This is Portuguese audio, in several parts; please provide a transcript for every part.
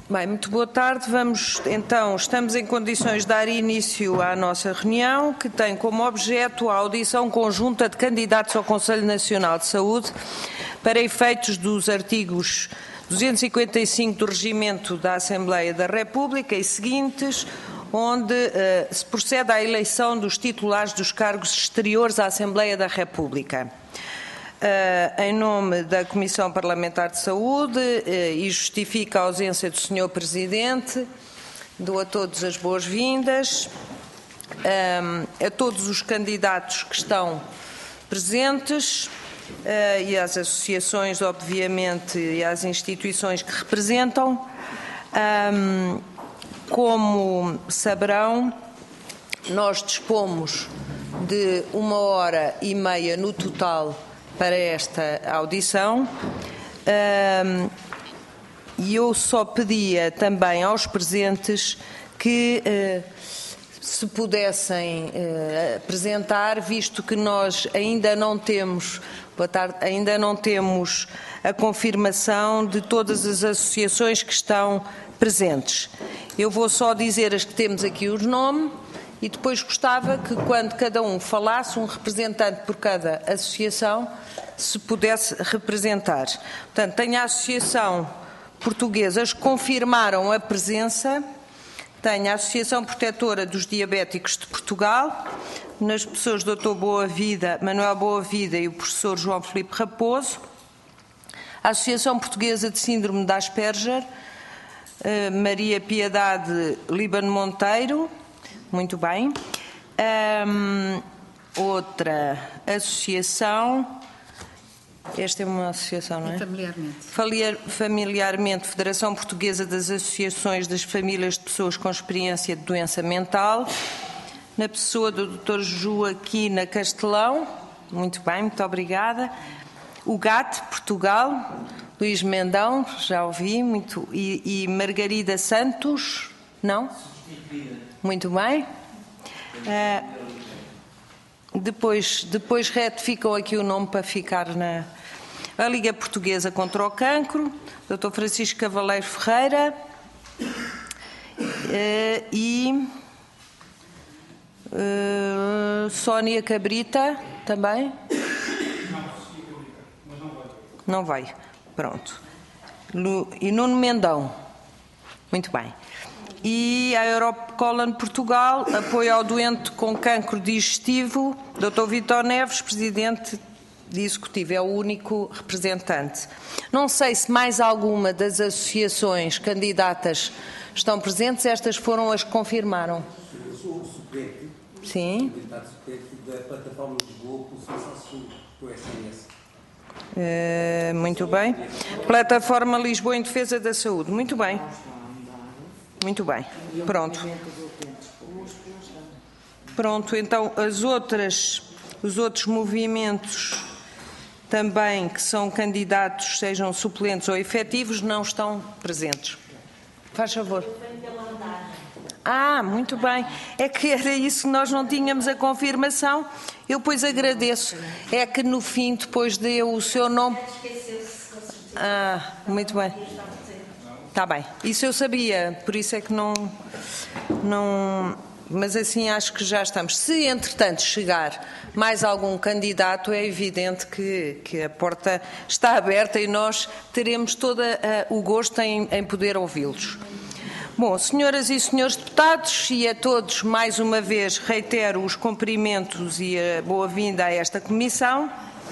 Bem, muito boa tarde. Estamos em condições de dar início à nossa reunião, que tem como objeto a audição conjunta de candidatos ao Conselho Nacional de Saúde para efeitos dos artigos 255 do Regimento da Assembleia da República e seguintes, onde se procede à eleição dos titulares dos cargos exteriores à Assembleia da República. Em nome da Comissão Parlamentar de Saúde e justifica a ausência do Sr. Presidente, dou a todos as boas-vindas, a todos os candidatos que estão presentes e às associações, obviamente, e às instituições que representam. Como saberão, nós dispomos de 1h30 no total para esta audição, e eu só pedia também aos presentes que se pudessem apresentar, visto que nós ainda não temos, a confirmação de todas as associações que estão presentes. Eu vou só dizer as que temos aqui os nomes e depois gostava que, quando cada um falasse, um representante por cada associação se pudesse representar. Portanto, tenho a Associação Portuguesas que confirmaram a presença, tenho a Associação Protetora dos Diabéticos de Portugal, nas pessoas do Dr. Manuel Boavida e o professor João Filipe Raposo, a Associação Portuguesa de Síndrome de Asperger, Maria Piedade Líbano Monteiro, muito bem. Outra associação, esta é uma associação, não é? Familiarmente, Federação Portuguesa das Associações das Famílias de Pessoas com Experiência de Doença Mental, na pessoa do Dr. Joaquina Castelão, muito bem, muito obrigada. O GAT, Portugal, Luís Mendão, já ouvi, e Margarida Santos, não? Muito bem. Depois retificam aqui o nome para ficar a Liga Portuguesa contra o Cancro, Dr. Francisco Cavaleiro Ferreira e Sónia Cabrita também? Não vai. Pronto. E Nuno Mendão. Muito bem. E a Europe Colon Portugal, apoio ao doente com cancro digestivo, Dr. Vítor Neves, Presidente de Executivo, é o único representante. Não sei se mais alguma das associações candidatas estão presentes, estas foram as que confirmaram. Eu sou o suplente, sim, candidato suplente da Plataforma de Lisboa pelo Censo do SNS. Muito bem. Plataforma Lisboa em Defesa da Saúde. Muito bem. Muito bem. Pronto. Pronto, então os outros movimentos também que são candidatos, sejam suplentes ou efetivos, não estão presentes. Faz favor. Muito bem. É que era isso que nós não tínhamos a confirmação. Eu, pois, agradeço. É que no fim, depois deu o seu nome. Muito bem. Está bem. Isso eu sabia, por isso é que não. Mas assim acho que já estamos. Se, entretanto, chegar mais algum candidato, é evidente que a porta está aberta e nós teremos todo o gosto em poder ouvi-los. Bom, senhoras e senhores deputados, e a todos, mais uma vez, reitero os cumprimentos e a boa-vinda a esta comissão.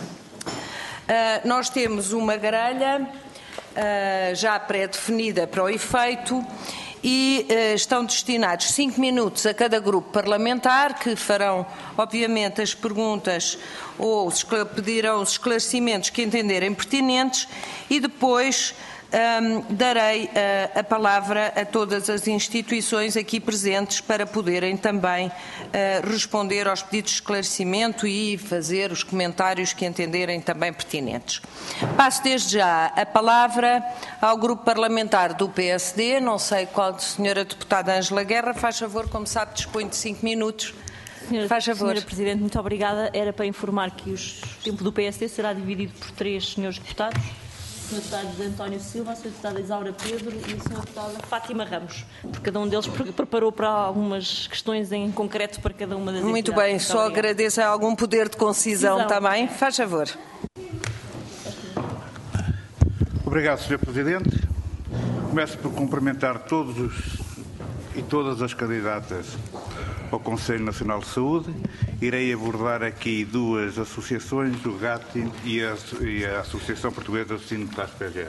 Nós temos uma grelha já pré-definida para o efeito e estão destinados 5 minutos a cada grupo parlamentar, que farão, obviamente, as perguntas ou pedirão os esclarecimentos que entenderem pertinentes e depois darei a palavra a todas as instituições aqui presentes para poderem também responder aos pedidos de esclarecimento e fazer os comentários que entenderem também pertinentes. Passo desde já a palavra ao grupo parlamentar do PSD, não sei qual, senhora deputada Ângela Guerra, faz favor, como sabe, dispõe de 5 minutos. Faz favor. Senhora Presidente, muito obrigada. Era para informar que o tempo do PSD será dividido por 3 senhores deputados. Sr. Deputado António Silva, a Sra. Deputada Isaura Pedro e a Sra. Deputada Fátima Ramos, porque cada um deles preparou para algumas questões em concreto para cada uma das entidades. Muito bem, só agradeço a algum poder de concisão também. Faz favor. Obrigado, Sr. Presidente. Começo por cumprimentar todos e todas as candidatas ao Conselho Nacional de Saúde. Irei abordar aqui duas associações, o GATI e a Associação Portuguesa de Síndrome de Asperger.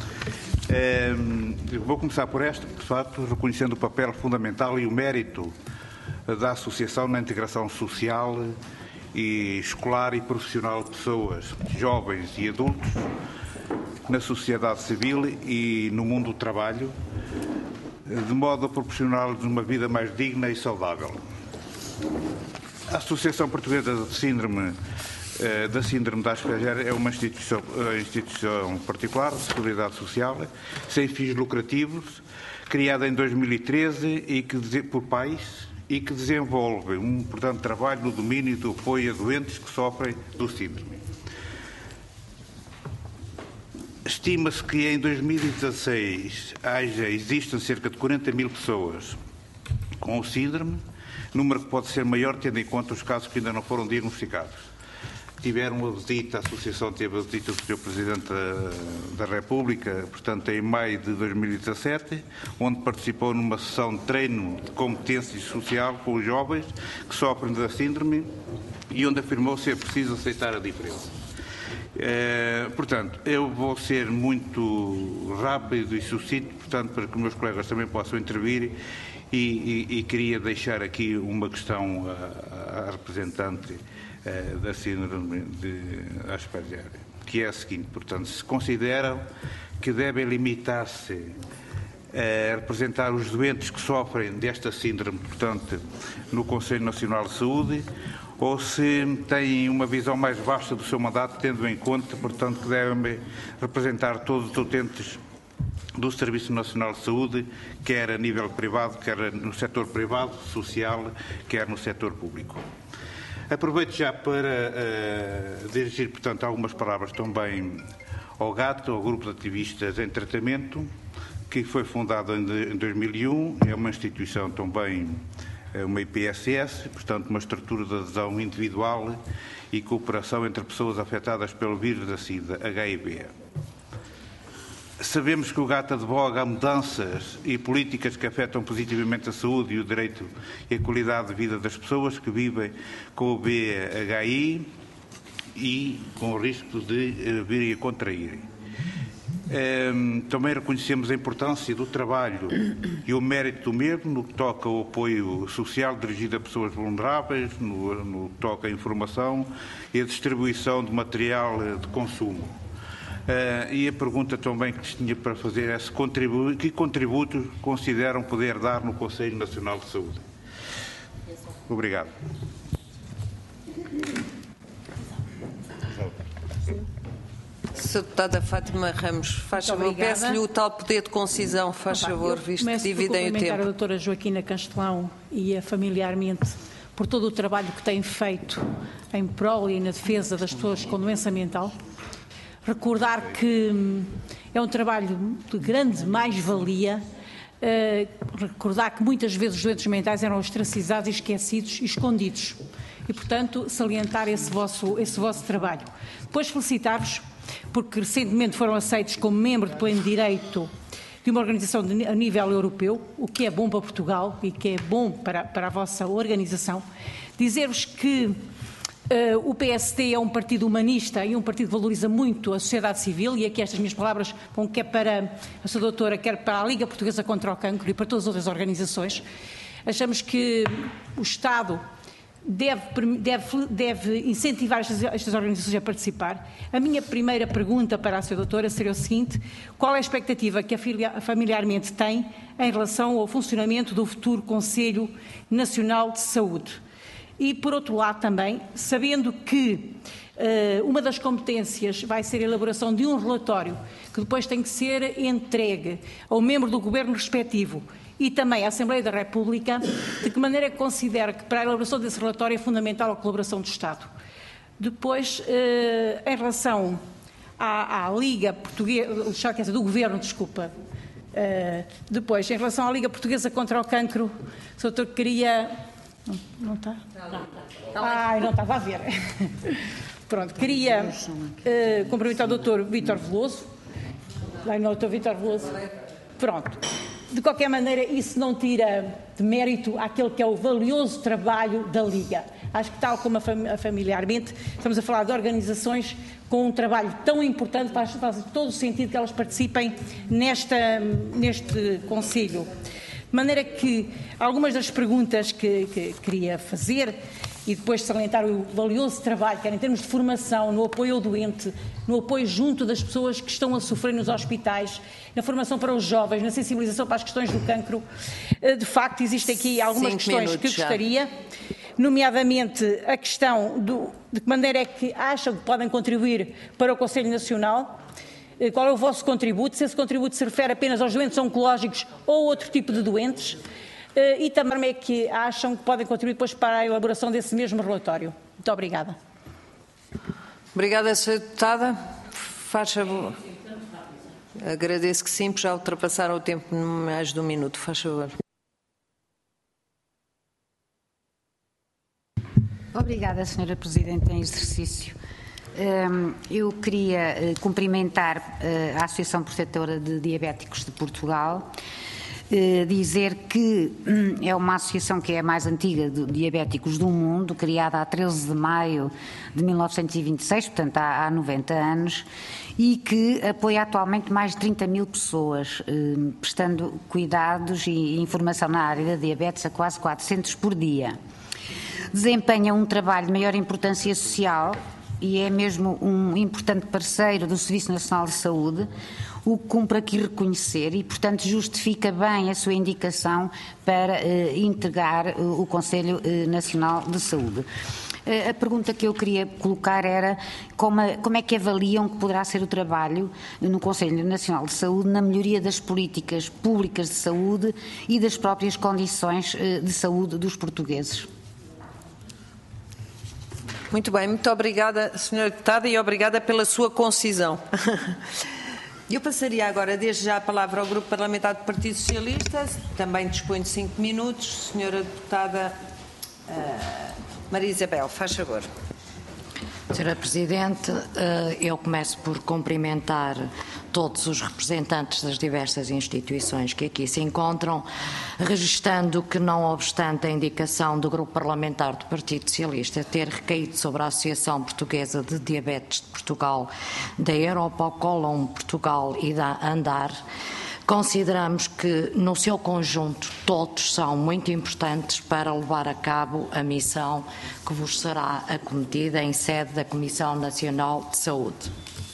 Vou começar por esta, de facto, reconhecendo o papel fundamental e o mérito da Associação na integração social e escolar e profissional de pessoas, jovens e adultos, na sociedade civil e no mundo do trabalho, de modo a proporcionar-lhes uma vida mais digna e saudável. A Associação Portuguesa de Síndrome da Asperger é uma instituição particular de seguridade social, sem fins lucrativos, criada em 2013 por pais e que desenvolve um importante trabalho no domínio do apoio a doentes que sofrem do síndrome. Estima-se que em 2016 existam cerca de 40 mil pessoas com o síndrome, número que pode ser maior tendo em conta os casos que ainda não foram diagnosticados. Tiveram a visita, a Associação teve a visita do Sr. Presidente da República, portanto em maio de 2017, onde participou numa sessão de treino de competência social com os jovens que sofrem da síndrome e onde afirmou ser preciso aceitar a diferença. Portanto, eu vou ser muito rápido e sucinto, portanto, para que os meus colegas também possam intervir e queria deixar aqui uma questão à representante da síndrome de Asperger, que é a seguinte, portanto, se consideram que devem limitar-se a representar os doentes que sofrem desta síndrome, portanto, no Conselho Nacional de Saúde, ou se têm uma visão mais vasta do seu mandato, tendo em conta, portanto, que devem representar todos os utentes do Serviço Nacional de Saúde, quer a nível privado, quer no setor privado, social, quer no setor público. Aproveito já para dirigir, portanto, algumas palavras também ao GAT, ao Grupo de Ativistas em Tratamento, que foi fundado em 2001, é uma instituição também, uma IPSS, portanto uma estrutura de adesão individual e cooperação entre pessoas afetadas pelo vírus da SIDA, HIV. Sabemos que o GAT advoga a mudanças e políticas que afetam positivamente a saúde e o direito e a qualidade de vida das pessoas que vivem com o VHI e com o risco de virem a contraírem. Também reconhecemos a importância do trabalho e o mérito do mesmo no que toca ao apoio social dirigido a pessoas vulneráveis, no que toca à informação e a distribuição de material de consumo. E a pergunta também que tinha para fazer é que contributos consideram poder dar no Conselho Nacional de Saúde. Obrigado. Sra. Deputada Fátima Ramos, faz favor, peço-lhe o tal poder de concisão, faz favor, visto que dividem o tempo. Começo por cumprimentar a doutora Joaquina Castelão e a familiarmente por todo o trabalho que tem feito em prol e na defesa das pessoas com doença mental. Recordar que é um trabalho de grande mais-valia, recordar que muitas vezes os doentes mentais eram ostracizados, esquecidos e escondidos. E, portanto, salientar esse vosso trabalho. Depois felicitar-vos, porque recentemente foram aceitos como membro de pleno direito de uma organização a nível europeu, o que é bom para Portugal e que é bom para a vossa organização. Dizer-vos que o PSD é um partido humanista e um partido que valoriza muito a sociedade civil, e aqui estas minhas palavras vão quer para a sua doutora, quer para a Liga Portuguesa contra o Cancro e para todas as outras organizações. Achamos que o Estado deve incentivar estas organizações a participar. A minha primeira pergunta para a sua doutora seria o seguinte: qual é a expectativa que a familiarmente tem em relação ao funcionamento do futuro Conselho Nacional de Saúde? E, por outro lado, também, sabendo que uma das competências vai ser a elaboração de um relatório que depois tem que ser entregue ao membro do Governo respectivo e também à Assembleia da República, de que maneira é que considera que para a elaboração desse relatório é fundamental a colaboração do Estado? Depois, em relação à Liga Portuguesa, do Governo, desculpa. Depois, em relação à Liga Portuguesa contra o Cancro, o Sr. Doutor queria... Não está? Não estava a ver. Pronto, queria cumprimentar o Dr. Vítor Veloso. Lá no Dr. Vítor Veloso. Pronto. De qualquer maneira, isso não tira de mérito aquele que é o valioso trabalho da Liga. Acho que, tal como familiarmente, estamos a falar de organizações com um trabalho tão importante, faz todo o sentido que elas participem neste Conselho. De maneira que algumas das perguntas que queria fazer, e depois salientar o valioso trabalho, quer em termos de formação, no apoio ao doente, no apoio junto das pessoas que estão a sofrer nos hospitais, na formação para os jovens, na sensibilização para as questões do cancro. De facto, existem aqui algumas questões que gostaria, nomeadamente a questão de que maneira é que acham que podem contribuir para o Conselho Nacional. Qual é o vosso contributo? Se esse contributo se refere apenas aos doentes oncológicos ou outro tipo de doentes? E também é que acham que podem contribuir depois para a elaboração desse mesmo relatório. Muito obrigada. Obrigada, Sra. Deputada. Faz favor. Agradeço que sim, porque já ultrapassaram o tempo mais de um minuto. Faz favor. Obrigada, Sra. Presidente em exercício. Eu queria cumprimentar a Associação Protetora de Diabéticos de Portugal, dizer que é uma associação que é a mais antiga de diabéticos do mundo, criada a 13 de maio de 1926, portanto há 90 anos, e que apoia atualmente mais de 30 mil pessoas, prestando cuidados e informação na área da diabetes a quase 400 por dia. Desempenha um trabalho de maior importância social e é mesmo um importante parceiro do Serviço Nacional de Saúde, o que cumpre aqui reconhecer e, portanto, justifica bem a sua indicação para integrar o Conselho Nacional de Saúde. A pergunta que eu queria colocar era como é que avaliam que poderá ser o trabalho no Conselho Nacional de Saúde na melhoria das políticas públicas de saúde e das próprias condições de saúde dos portugueses. Muito bem, muito obrigada, Sra. Deputada, e obrigada pela sua concisão. Eu passaria agora, desde já, a palavra ao Grupo Parlamentar do Partido Socialista, também dispõe de 5 minutos. Sra. Deputada Maria Isabel, faz favor. Sra. Presidente, eu começo por cumprimentar todos os representantes das diversas instituições que aqui se encontram, registando que, não obstante a indicação do Grupo Parlamentar do Partido Socialista ter recaído sobre a Associação Portuguesa de Diabetes de Portugal, da Europa Colon Portugal e da ANDAR, consideramos que, no seu conjunto, todos são muito importantes para levar a cabo a missão que vos será acometida em sede da Comissão Nacional de Saúde.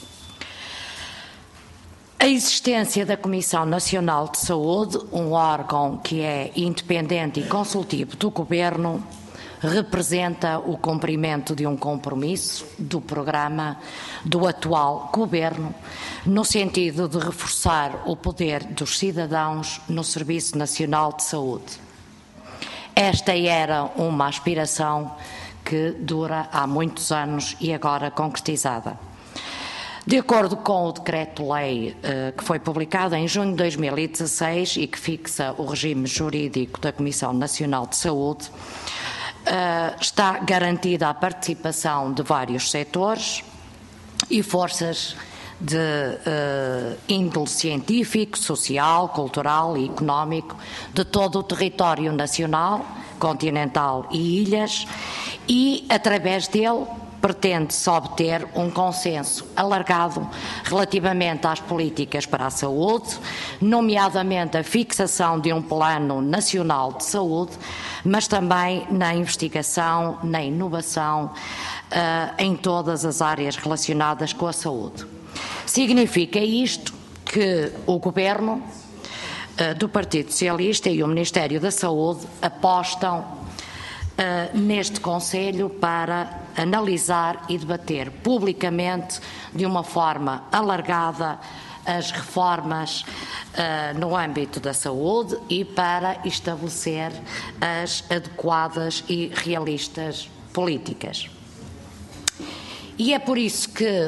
A existência da Comissão Nacional de Saúde, um órgão que é independente e consultivo do Governo, representa o cumprimento de um compromisso do programa do atual Governo, no sentido de reforçar o poder dos cidadãos no Serviço Nacional de Saúde. Esta era uma aspiração que dura há muitos anos e agora concretizada. De acordo com o Decreto-Lei que foi publicado em junho de 2016 e que fixa o regime jurídico da Comissão Nacional de Saúde, está garantida a participação de vários setores e forças de índole científico, social, cultural e económico de todo o território nacional, continental e ilhas, e, através dele, pretende-se obter um consenso alargado relativamente às políticas para a saúde, nomeadamente a fixação de um plano nacional de saúde, mas também na investigação, na inovação, em todas as áreas relacionadas com a saúde. Significa isto que o Governo do Partido Socialista e o Ministério da Saúde apostam neste Conselho para analisar e debater publicamente, de uma forma alargada, as reformas no âmbito da saúde e para estabelecer as adequadas e realistas políticas. E é por isso que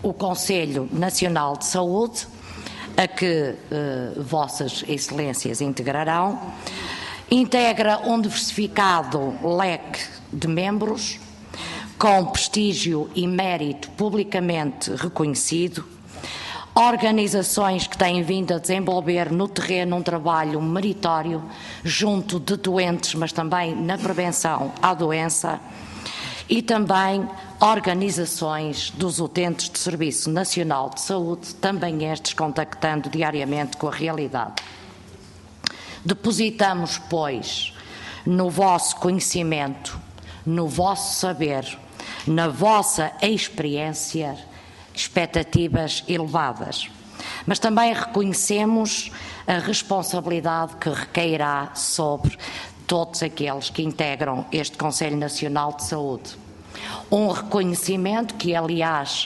o Conselho Nacional de Saúde, a que Vossas Excelências integrarão, integra um diversificado leque de membros, com prestígio e mérito publicamente reconhecido, organizações que têm vindo a desenvolver no terreno um trabalho meritório junto de doentes, mas também na prevenção à doença, e também organizações dos utentes do Serviço Nacional de Saúde, também estes contactando diariamente com a realidade. Depositamos, pois, no vosso conhecimento, no vosso saber, na vossa experiência, expectativas elevadas. Mas também reconhecemos a responsabilidade que recairá sobre todos aqueles que integram este Conselho Nacional de Saúde. Um reconhecimento que, aliás,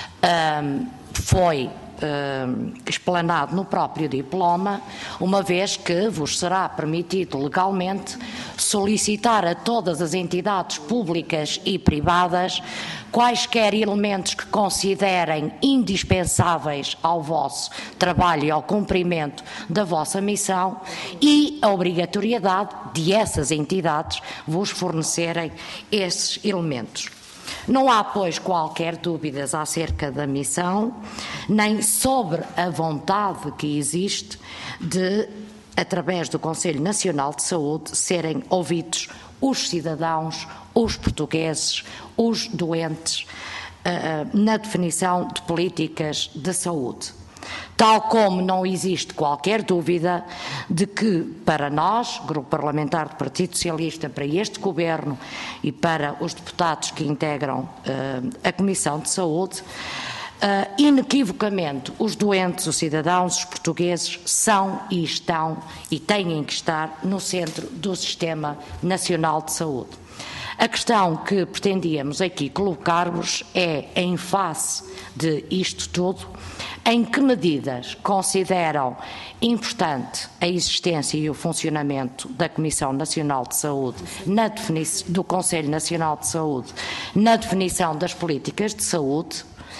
foi explanado no próprio diploma, uma vez que vos será permitido legalmente solicitar a todas as entidades públicas e privadas quaisquer elementos que considerem indispensáveis ao vosso trabalho e ao cumprimento da vossa missão e a obrigatoriedade de essas entidades vos fornecerem esses elementos. Não há, pois, qualquer dúvidas acerca da missão, nem sobre a vontade que existe de, através do Conselho Nacional de Saúde, serem ouvidos os cidadãos, os portugueses, os doentes, na definição de políticas de saúde. Tal como não existe qualquer dúvida de que, para nós, Grupo Parlamentar do Partido Socialista, para este Governo e para os deputados que integram a Comissão de Saúde, inequivocamente, os doentes, os cidadãos, os portugueses são e estão e têm que estar no centro do Sistema Nacional de Saúde. A questão que pretendíamos aqui colocar-vos é, em face de isto tudo, em que medidas consideram importante a existência e o funcionamento da Comissão Nacional de Saúde, do Conselho Nacional de Saúde, na definição das políticas de saúde,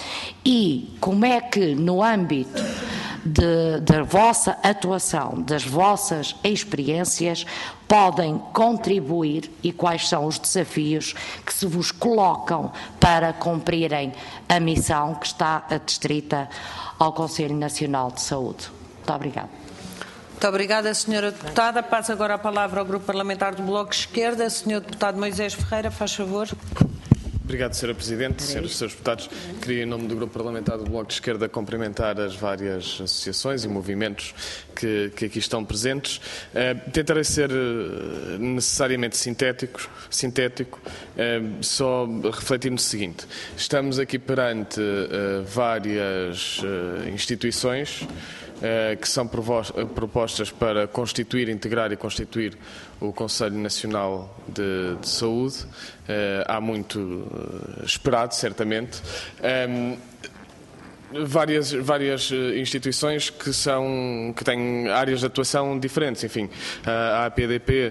e como é que, no âmbito da vossa atuação, das vossas experiências, podem contribuir e quais são os desafios que se vos colocam para cumprirem a missão que está adstrita ao Conselho Nacional de Saúde. Muito obrigada. Muito obrigada, Sra. Deputada. Passo agora a palavra ao Grupo Parlamentar do Bloco de Esquerda. Sr. Deputado Moisés Ferreira, faz favor. Obrigado, Sra. Presidente. Senhoras e Srs. Deputados, queria, em nome do Grupo Parlamentar do Bloco de Esquerda, cumprimentar as várias associações e movimentos que aqui estão presentes. Tentarei ser necessariamente sintético, só refletir no seguinte. Estamos aqui perante várias instituições que são propostas para integrar e constituir o Conselho Nacional de Saúde. Há muito esperado, certamente. Várias instituições que têm áreas de atuação diferentes. Enfim, a APDP,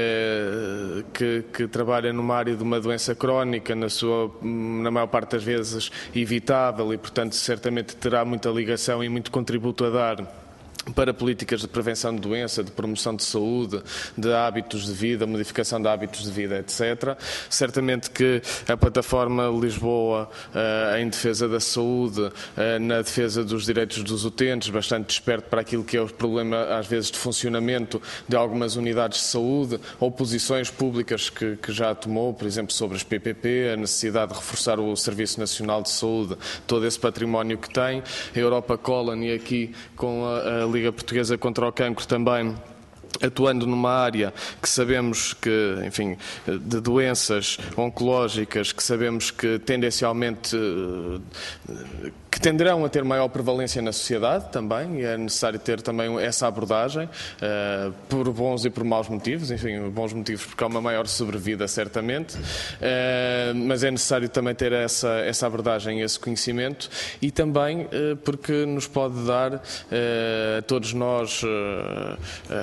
que trabalha numa área de uma doença crónica, na maior parte das vezes evitável, e, portanto, certamente terá muita ligação e muito contributo a dar para políticas de prevenção de doença, de promoção de saúde, de hábitos de vida, modificação de hábitos de vida, etc. Certamente que a plataforma Lisboa em defesa da saúde, na defesa dos direitos dos utentes, bastante desperto para aquilo que é o problema, às vezes, de funcionamento de algumas unidades de saúde, ou posições públicas que já tomou, por exemplo, sobre as PPP, a necessidade de reforçar o Serviço Nacional de Saúde, todo esse património que tem, a Europa Colony aqui com a Liga Portuguesa contra o Cancro também, atuando numa área que sabemos que, enfim, de doenças oncológicas, que sabemos que tendencialmente que tenderão a ter maior prevalência na sociedade também, e é necessário ter também essa abordagem, por bons e por maus motivos, enfim, bons motivos porque há uma maior sobrevida, certamente, mas é necessário também ter essa abordagem, esse conhecimento, e também porque nos pode dar a todos nós, enquanto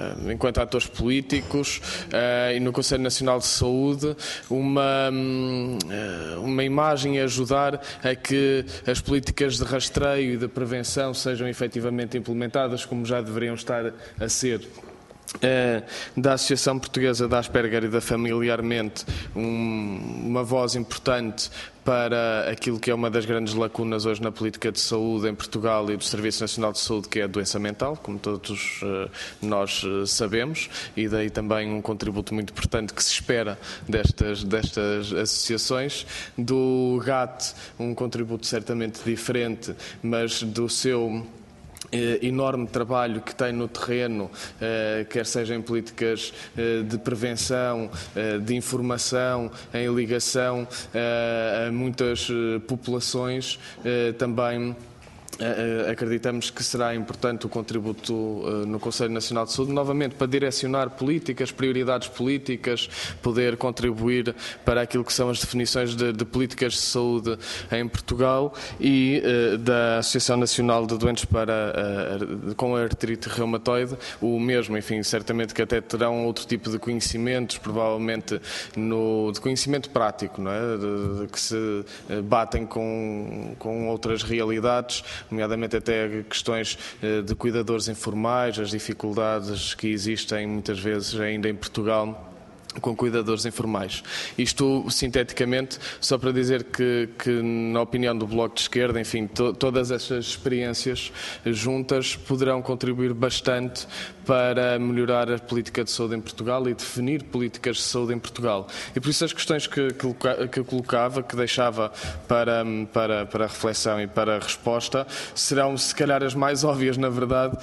enquanto atores políticos e no Conselho Nacional de Saúde uma imagem a ajudar a que as políticas de rastreio e de prevenção sejam efetivamente implementadas como já deveriam estar a ser. Da Associação Portuguesa da Asperger e da Familiarmente, uma voz importante para aquilo que é uma das grandes lacunas hoje na política de saúde em Portugal e do Serviço Nacional de Saúde, que é a doença mental, como todos nós sabemos, e daí também um contributo muito importante que se espera destas associações. Do GAT, um contributo certamente diferente, mas do seu enorme trabalho que tem no terreno, quer seja em políticas de prevenção, de informação, em ligação a muitas populações, também acreditamos que será importante o contributo no Conselho Nacional de Saúde, novamente para direcionar políticas, prioridades políticas, poder contribuir para aquilo que são as definições de políticas de saúde em Portugal, e da Associação Nacional de Doentes com artrite reumatoide, o mesmo, enfim, certamente que até terão outro tipo de conhecimentos, provavelmente de conhecimento prático, não é? Que se batem com outras realidades, nomeadamente até questões de cuidadores informais, as dificuldades que existem muitas vezes ainda em Portugal com cuidadores informais. Isto, sinteticamente, só para dizer que na opinião do Bloco de Esquerda, enfim, todas estas experiências juntas poderão contribuir bastante para melhorar a política de saúde em Portugal e definir políticas de saúde em Portugal. E por isso as questões que colocava, que deixava para reflexão e para resposta, serão se calhar as mais óbvias, na verdade,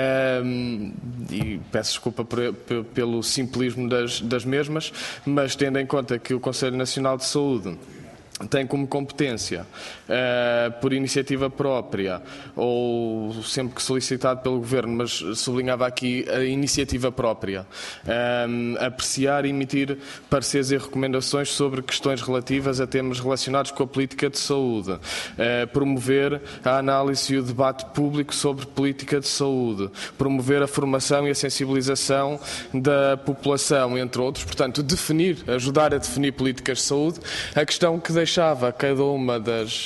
e peço desculpa pelo simplismo das mesmas, mas tendo em conta que o Conselho Nacional de Saúde tem como competência, por iniciativa própria ou sempre que solicitado pelo Governo, mas sublinhava aqui a iniciativa própria, apreciar e emitir pareceres e recomendações sobre questões relativas a temas relacionados com a política de saúde, promover a análise e o debate público sobre política de saúde, promover a formação e a sensibilização da população, entre outros, portanto, ajudar a definir políticas de saúde. A questão que deixava a cada uma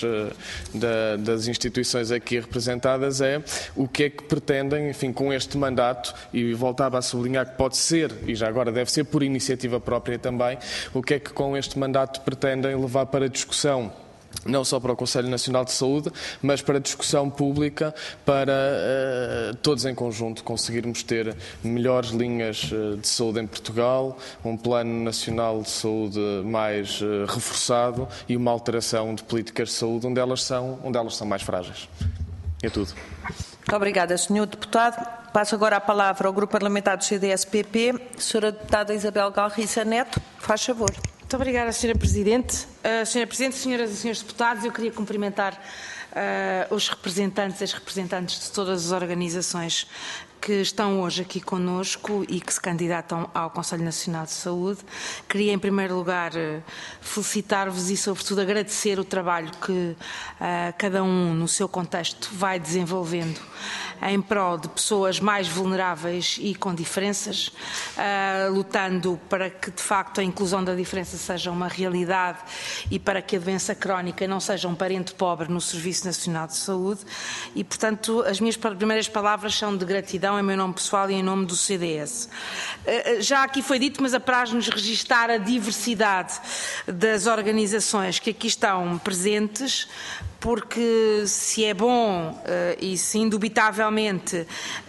das instituições aqui representadas é o que é que pretendem, enfim, com este mandato, e voltava a sublinhar que pode ser, e já agora deve ser por iniciativa própria também, o que é que com este mandato pretendem levar para discussão, não só para o Conselho Nacional de Saúde, mas para a discussão pública, para todos em conjunto conseguirmos ter melhores linhas de saúde em Portugal, um plano nacional de saúde mais reforçado e uma alteração de políticas de saúde onde elas são mais frágeis. É tudo. Muito obrigada, Sr. Deputado. Passo agora a palavra ao Grupo Parlamentar do CDS-PP. Sra. Deputada Isabel Galriça Neto, faz favor. Muito obrigada, Sra. Presidente. Sra. Presidente, senhoras e senhores deputados, eu queria cumprimentar os representantes e as representantes de todas as organizações que estão hoje aqui conosco e que se candidatam ao Conselho Nacional de Saúde. Queria, em primeiro lugar, felicitar-vos e, sobretudo, agradecer o trabalho que cada um, no seu contexto, vai desenvolvendo em prol de pessoas mais vulneráveis e com diferenças, lutando para que, de facto, a inclusão da diferença seja uma realidade e para que a doença crónica não seja um parente pobre no Serviço Nacional de Saúde. E, portanto, as minhas primeiras palavras são de gratidão em meu nome pessoal e em nome do CDS. Já aqui foi dito, mas apraz-nos registar a diversidade das organizações que aqui estão presentes, porque se é bom e se indubitavelmente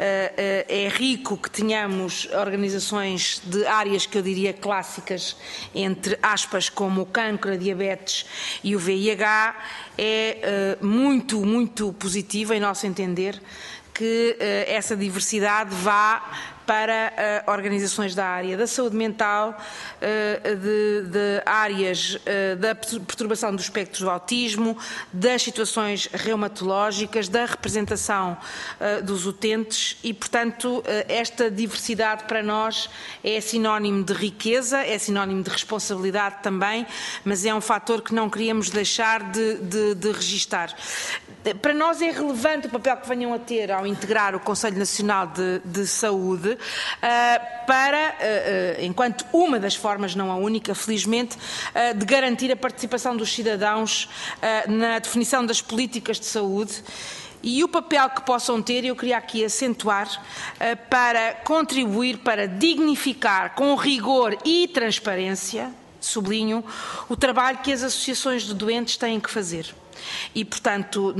é rico que tenhamos organizações de áreas que eu diria clássicas, entre aspas, como o cancro, a diabetes e o VIH, é muito, muito positivo, em nosso entender, que essa diversidade vá para organizações da área da saúde mental, de áreas da perturbação do espectro do autismo, das situações reumatológicas, da representação dos utentes e, portanto, esta diversidade para nós é sinónimo de riqueza, é sinónimo de responsabilidade também, mas é um fator que não queríamos deixar de registar. Para nós é relevante o papel que venham a ter ao integrar o Conselho Nacional de Saúde, para, enquanto uma das formas, não a única, felizmente, de garantir a participação dos cidadãos na definição das políticas de saúde e o papel que possam ter, eu queria aqui acentuar, para contribuir para dignificar com rigor e transparência, sublinho, o trabalho que as associações de doentes têm que fazer. E, portanto,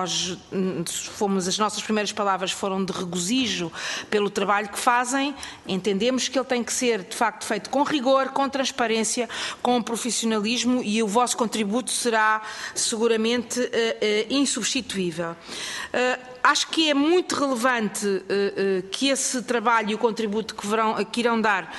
as nossas primeiras palavras foram de regozijo pelo trabalho que fazem. Entendemos que ele tem que ser, de facto, feito com rigor, com transparência, com profissionalismo, e o vosso contributo será seguramente insubstituível. Acho que é muito relevante que esse trabalho e o contributo que irão dar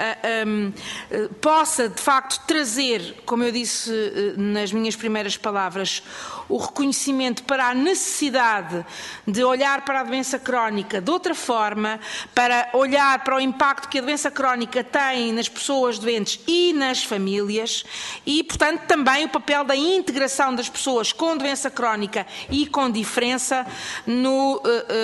possa, de facto, trazer, como eu disse nas minhas primeiras palavras, o reconhecimento para a necessidade de olhar para a doença crónica de outra forma, para olhar para o impacto que a doença crónica tem nas pessoas doentes e nas famílias e, portanto, também o papel da integração das pessoas com doença crónica e com diferença no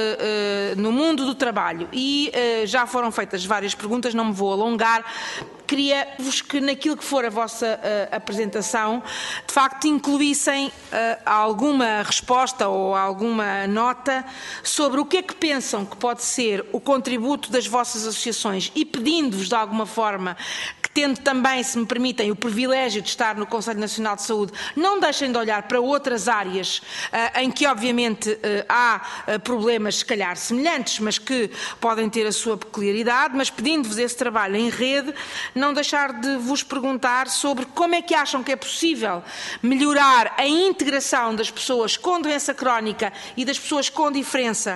mundo do trabalho. E já foram feitas várias perguntas, não me vou alongar. Queria-vos que naquilo que for a vossa apresentação, de facto incluíssem alguma resposta ou alguma nota sobre o que é que pensam que pode ser o contributo das vossas associações e pedindo-vos de alguma forma que, tendo também, se me permitem, o privilégio de estar no Conselho Nacional de Saúde, não deixem de olhar para outras áreas em que obviamente há problemas se calhar semelhantes, mas que podem ter a sua peculiaridade, mas pedindo-vos esse trabalho em rede, não deixar de vos perguntar sobre como é que acham que é possível melhorar a integração das pessoas com doença crónica e das pessoas com diferença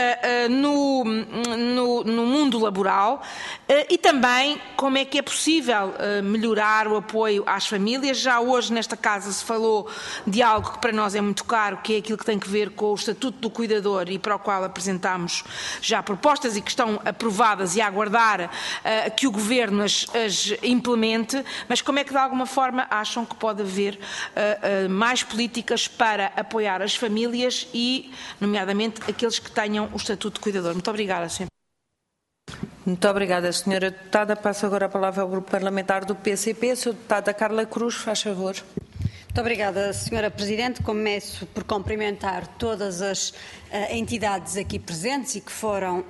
no mundo laboral e também como é que é possível melhorar o apoio às famílias. Já hoje nesta casa se falou de algo que para nós é muito caro, que é aquilo que tem que ver com o Estatuto do Cuidador e para o qual apresentámos já propostas e que estão aprovadas e a aguardar que o Governo as implemente, mas como é que de alguma forma acham que pode haver mais políticas para apoiar as famílias e, nomeadamente, aqueles que tenham o Estatuto de Cuidador? Muito obrigada, Sra. Muito obrigada, Sra. Deputada. Passo agora a palavra ao Grupo Parlamentar do PCP. Sra. Deputada Carla Cruz, faz favor. Muito obrigada, Sra. Presidente. Começo por cumprimentar todas as entidades aqui presentes e que foram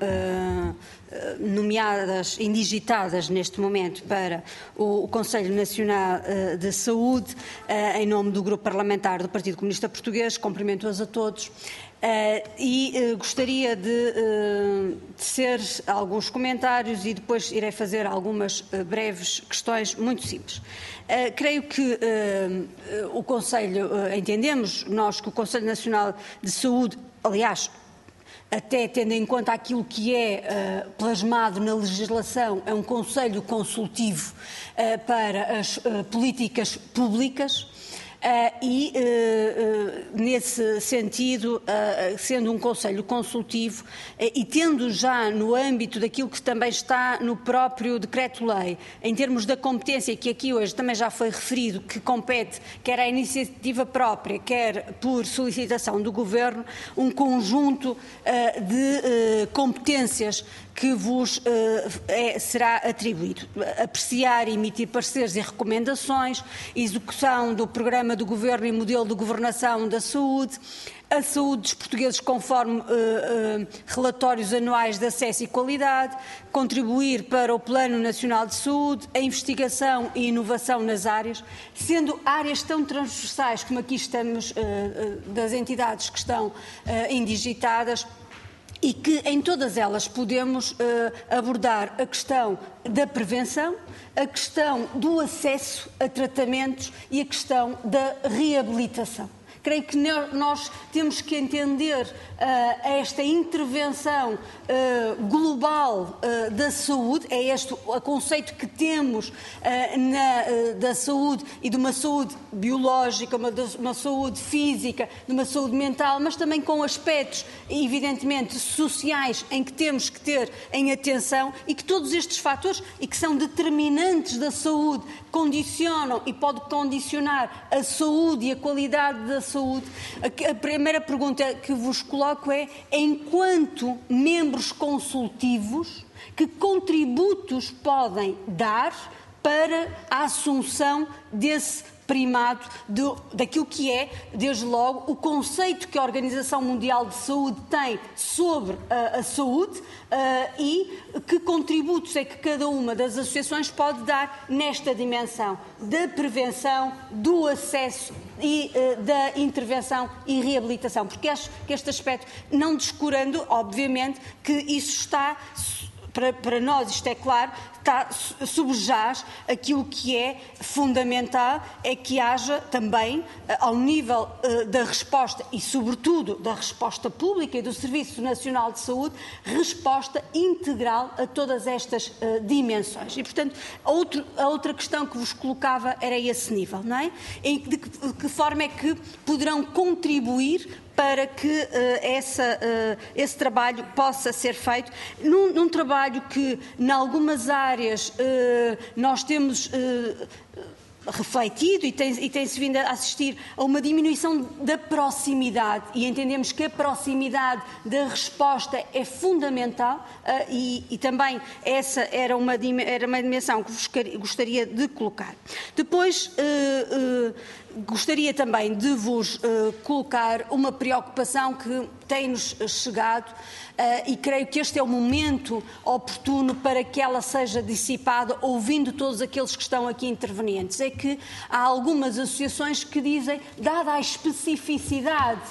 nomeadas, indigitadas neste momento para o Conselho Nacional de Saúde, em nome do Grupo Parlamentar do Partido Comunista Português. Cumprimento-as a todos. Gostaria de tecer alguns comentários e depois irei fazer algumas breves questões muito simples. Creio que o Conselho, entendemos nós que o Conselho Nacional de Saúde, aliás, até tendo em conta aquilo que é plasmado na legislação, é um Conselho consultivo para as políticas públicas. Nesse sentido, sendo um Conselho consultivo e tendo já no âmbito daquilo que também está no próprio Decreto-Lei, em termos da competência que aqui hoje também já foi referido, que compete quer à iniciativa própria, quer por solicitação do Governo, um conjunto de competências que vos será atribuído. Apreciar e emitir pareceres e recomendações, execução do programa do Governo e modelo de governação da saúde, a saúde dos portugueses conforme relatórios anuais de acesso e qualidade, contribuir para o Plano Nacional de Saúde, a investigação e inovação nas áreas, sendo áreas tão transversais como aqui estamos, das entidades que estão indigitadas, e que em todas elas podemos abordar a questão da prevenção, a questão do acesso a tratamentos e a questão da reabilitação. Creio que nós temos que entender esta intervenção global da saúde, é este o conceito que temos da saúde e de uma saúde biológica, uma saúde física, de uma saúde mental, mas também com aspectos, evidentemente, sociais em que temos que ter em atenção e que todos estes fatores e que são determinantes da saúde condicionam e podem condicionar a saúde e a qualidade da saúde Saúde, a primeira pergunta que vos coloco é, enquanto membros consultivos, que contributos podem dar para a assunção desse primado daquilo que é, desde logo, o conceito que a Organização Mundial de Saúde tem sobre a saúde e que contributos é que cada uma das associações pode dar nesta dimensão da prevenção, do acesso e da intervenção e reabilitação. Porque acho que este aspecto, não descurando, obviamente, que isso está... Para nós, isto é claro, subjaz aquilo que é fundamental, é que haja também, ao nível da resposta e, sobretudo, da resposta pública e do Serviço Nacional de Saúde, resposta integral a todas estas dimensões. E, portanto, a outra questão que vos colocava era esse nível, não é? De que forma é que poderão contribuir para que esse trabalho possa ser feito, num trabalho que, em algumas áreas, nós temos refletido e tem-se vindo a assistir a uma diminuição da proximidade, e entendemos que a proximidade da resposta é fundamental e também essa era uma dimensão que vos gostaria de colocar. Depois, gostaria também de vos colocar uma preocupação que tem-nos chegado e creio que este é o momento oportuno para que ela seja dissipada, ouvindo todos aqueles que estão aqui intervenientes. É que há algumas associações que dizem, dada a especificidade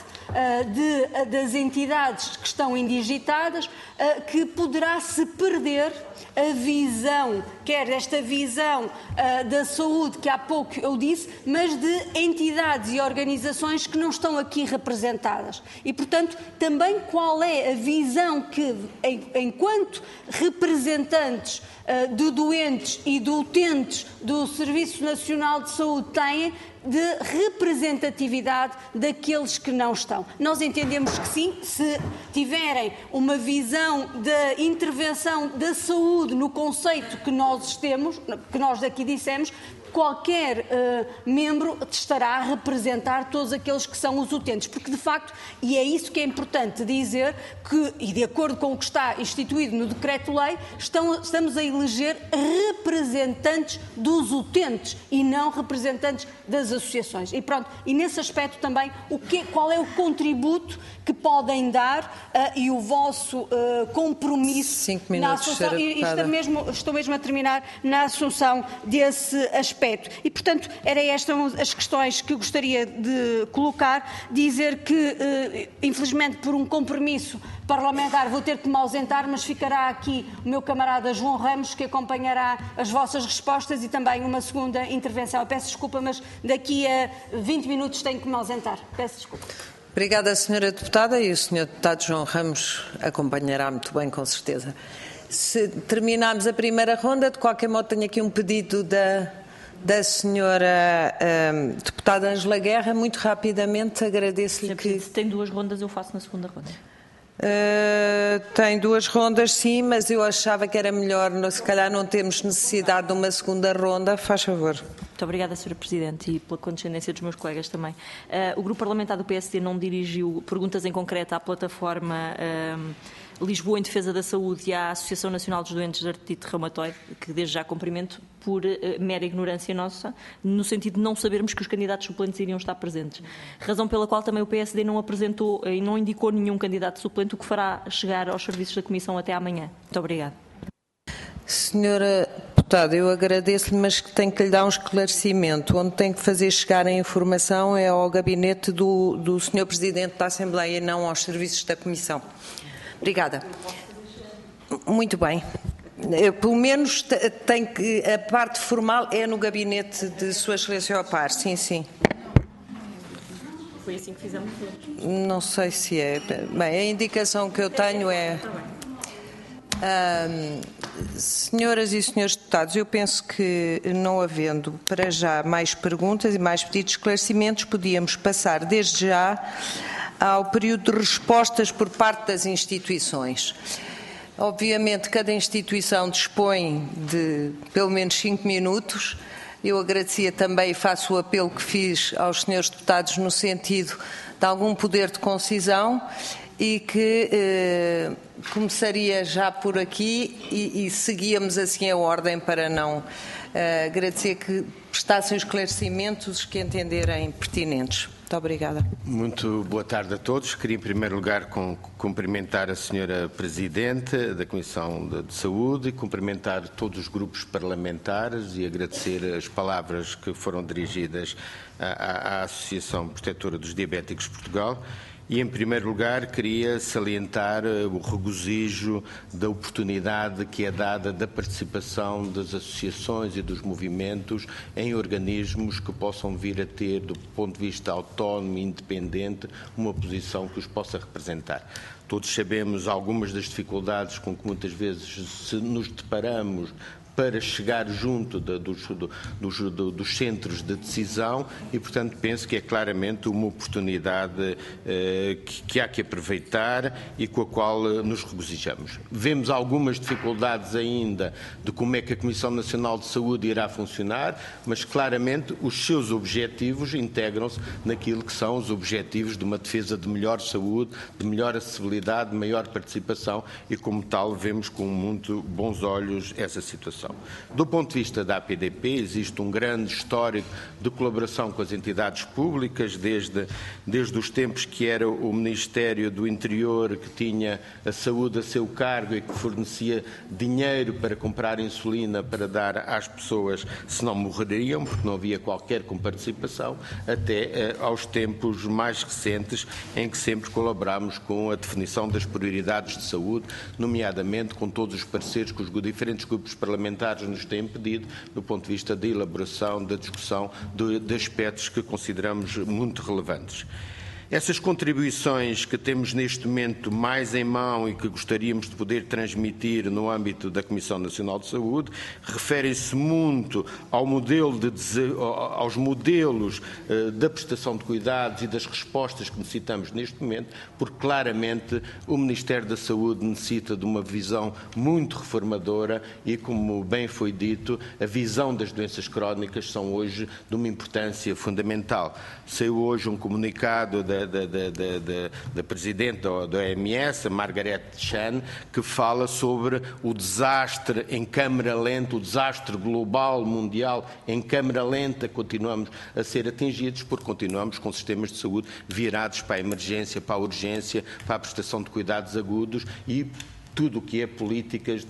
das entidades que estão indigitadas, que poderá-se perder a visão, quer esta visão da saúde que há pouco eu disse, mas de entidades e organizações que não estão aqui representadas. E, portanto, também qual é a visão que, enquanto representantes de doentes e de utentes do Serviço Nacional de Saúde têm, de representatividade daqueles que não estão. Nós entendemos que sim, se tiverem uma visão da intervenção da saúde no conceito que nós temos, que nós daqui dissemos, qualquer membro estará a representar todos aqueles que são os utentes, porque de facto, e é isso que é importante dizer, que, e de acordo com o que está instituído no Decreto-Lei, estamos a eleger representantes dos utentes e não representantes das associações. E pronto, e nesse aspecto também, qual é o contributo que podem dar e o vosso compromisso 5 minutos, na assunção, e estou mesmo a terminar, na assunção desse aspecto. E, portanto, eram estas as questões que gostaria de colocar, dizer que, infelizmente, por um compromisso parlamentar, vou ter que me ausentar, mas ficará aqui o meu camarada João Ramos, que acompanhará as vossas respostas e também uma segunda intervenção. Eu peço desculpa, mas daqui a 20 minutos tenho que me ausentar. Peço desculpa. Obrigada, Sra. Deputada, e o Sr. Deputado João Ramos acompanhará muito bem, com certeza. Se terminarmos a primeira ronda, de qualquer modo tenho aqui um pedido da Sra. Deputada Ângela Guerra. Muito rapidamente, agradeço-lhe que... Se tem 2 rondas, eu faço na segunda ronda. Tem 2 rondas, sim, mas eu achava que era melhor, se calhar não temos necessidade de uma segunda ronda. Faz favor. Muito obrigada, Sra. Presidente, e pela condescendência dos meus colegas também. O Grupo Parlamentar do PSD não dirigiu perguntas em concreto à plataforma Lisboa em Defesa da Saúde e à Associação Nacional dos Doentes de Artrite Reumatoide, que desde já cumprimento, por mera ignorância nossa, no sentido de não sabermos que os candidatos suplentes iriam estar presentes. Razão pela qual também o PSD não apresentou e não indicou nenhum candidato suplente, o que fará chegar aos serviços da Comissão até amanhã. Muito obrigada. Senhora Deputada, eu agradeço-lhe, mas tenho que lhe dar um esclarecimento. Onde tem que fazer chegar a informação é ao gabinete do Sr. Presidente da Assembleia e não aos serviços da Comissão. Obrigada. Muito bem. Pelo menos tem que, a parte formal é no gabinete de Sua Excelência ao par. Sim, sim. Foi assim que fizemos. Não sei se é. Bem, a indicação que eu tenho é... senhoras e senhores deputados, eu penso que, não havendo para já mais perguntas e mais pedidos de esclarecimentos, podíamos passar desde já ao período de respostas por parte das instituições. Obviamente, cada instituição dispõe de pelo menos 5 minutos. Eu agradecia também e faço o apelo que fiz aos senhores deputados no sentido de algum poder de concisão e que começaria já por aqui e seguíamos assim a ordem para não agradecer que prestassem os esclarecimentos que entenderem pertinentes. Muito obrigada. Muito boa tarde a todos. Queria, em primeiro lugar, cumprimentar a Senhora Presidente da Comissão de Saúde e cumprimentar todos os grupos parlamentares e agradecer as palavras que foram dirigidas à Associação Protetora dos Diabéticos de Portugal. E, em primeiro lugar, queria salientar o regozijo da oportunidade que é dada da participação das associações e dos movimentos em organismos que possam vir a ter, do ponto de vista autónomo e independente, uma posição que os possa representar. Todos sabemos algumas das dificuldades com que muitas vezes nos deparamos para chegar junto dos centros de decisão e, portanto, penso que é claramente uma oportunidade que há que aproveitar e com a qual nos regozijamos. Vemos algumas dificuldades ainda de como é que a Comissão Nacional de Saúde irá funcionar, mas claramente os seus objetivos integram-se naquilo que são os objetivos de uma defesa de melhor saúde, de melhor acessibilidade, de maior participação e, como tal, vemos com muito bons olhos essa situação. Do ponto de vista da APDP, existe um grande histórico de colaboração com as entidades públicas, desde os tempos que era o Ministério do Interior, que tinha a saúde a seu cargo e que fornecia dinheiro para comprar insulina para dar às pessoas se não morreriam, porque não havia qualquer comparticipação, até aos tempos mais recentes, em que sempre colaborámos com a definição das prioridades de saúde, nomeadamente com todos os parceiros que os diferentes grupos parlamentares nos têm pedido, do ponto de vista da elaboração, da discussão de aspectos que consideramos muito relevantes. Essas contribuições que temos neste momento mais em mão e que gostaríamos de poder transmitir no âmbito da Comissão Nacional de Saúde referem-se muito aos modelos da prestação de cuidados e das respostas que necessitamos neste momento, porque claramente o Ministério da Saúde necessita de uma visão muito reformadora e, como bem foi dito, a visão das doenças crónicas são hoje de uma importância fundamental. Saiu hoje um comunicado da Presidente da OMS, a Margaret Chan, que fala sobre o desastre em câmara lenta, o desastre global, mundial, em câmara lenta, continuamos a ser atingidos porque continuamos com sistemas de saúde virados para a emergência, para a urgência, para a prestação de cuidados agudos e tudo o que é políticas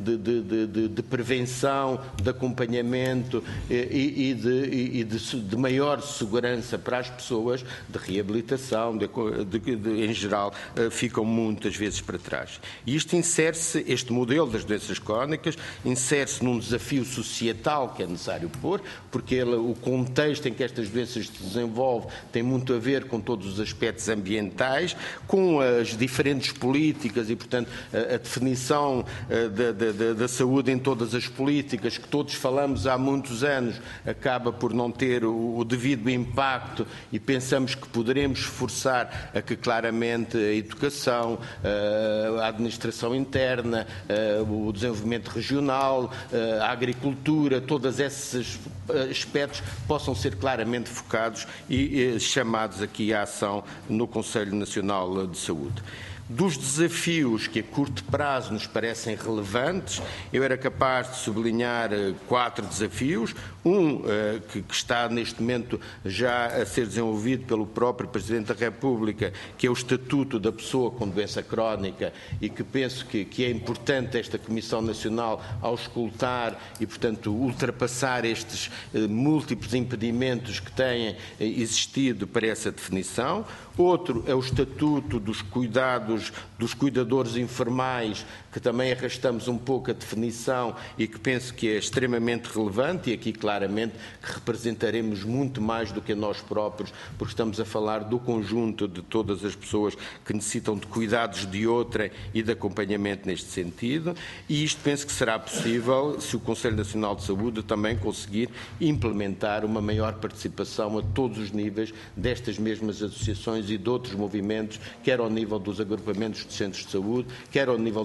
de prevenção, de acompanhamento e de maior segurança para as pessoas, de reabilitação, em geral, ficam muitas vezes para trás. E isto insere-se, este modelo das doenças crónicas, insere-se num desafio societal que é necessário pôr, porque o contexto em que estas doenças se desenvolvem tem muito a ver com todos os aspectos ambientais, com as diferentes políticas e, portanto, a definição da saúde em todas as políticas, que todos falamos há muitos anos, acaba por não ter o devido impacto e pensamos que poderemos forçar a que claramente a educação, a administração interna, o desenvolvimento regional, a agricultura, todos esses aspectos possam ser claramente focados e chamados aqui à ação no Conselho Nacional de Saúde. Dos desafios que a curto prazo nos parecem relevantes, eu era capaz de sublinhar 4 desafios. Um que está neste momento já a ser desenvolvido pelo próprio Presidente da República, que é o Estatuto da Pessoa com Doença Crónica e que penso que é importante esta Comissão Nacional auscultar e, portanto, ultrapassar estes múltiplos impedimentos que têm existido para essa definição. Outro é o Estatuto dos cuidadores informais, que também arrastamos um pouco a definição e que penso que é extremamente relevante e aqui claramente que representaremos muito mais do que nós próprios, porque estamos a falar do conjunto de todas as pessoas que necessitam de cuidados de outrem e de acompanhamento neste sentido, e isto penso que será possível se o Conselho Nacional de Saúde também conseguir implementar uma maior participação a todos os níveis destas mesmas associações e de outros movimentos, quer ao nível dos agrupamentos de centros de saúde, quer ao nível dos hospitais,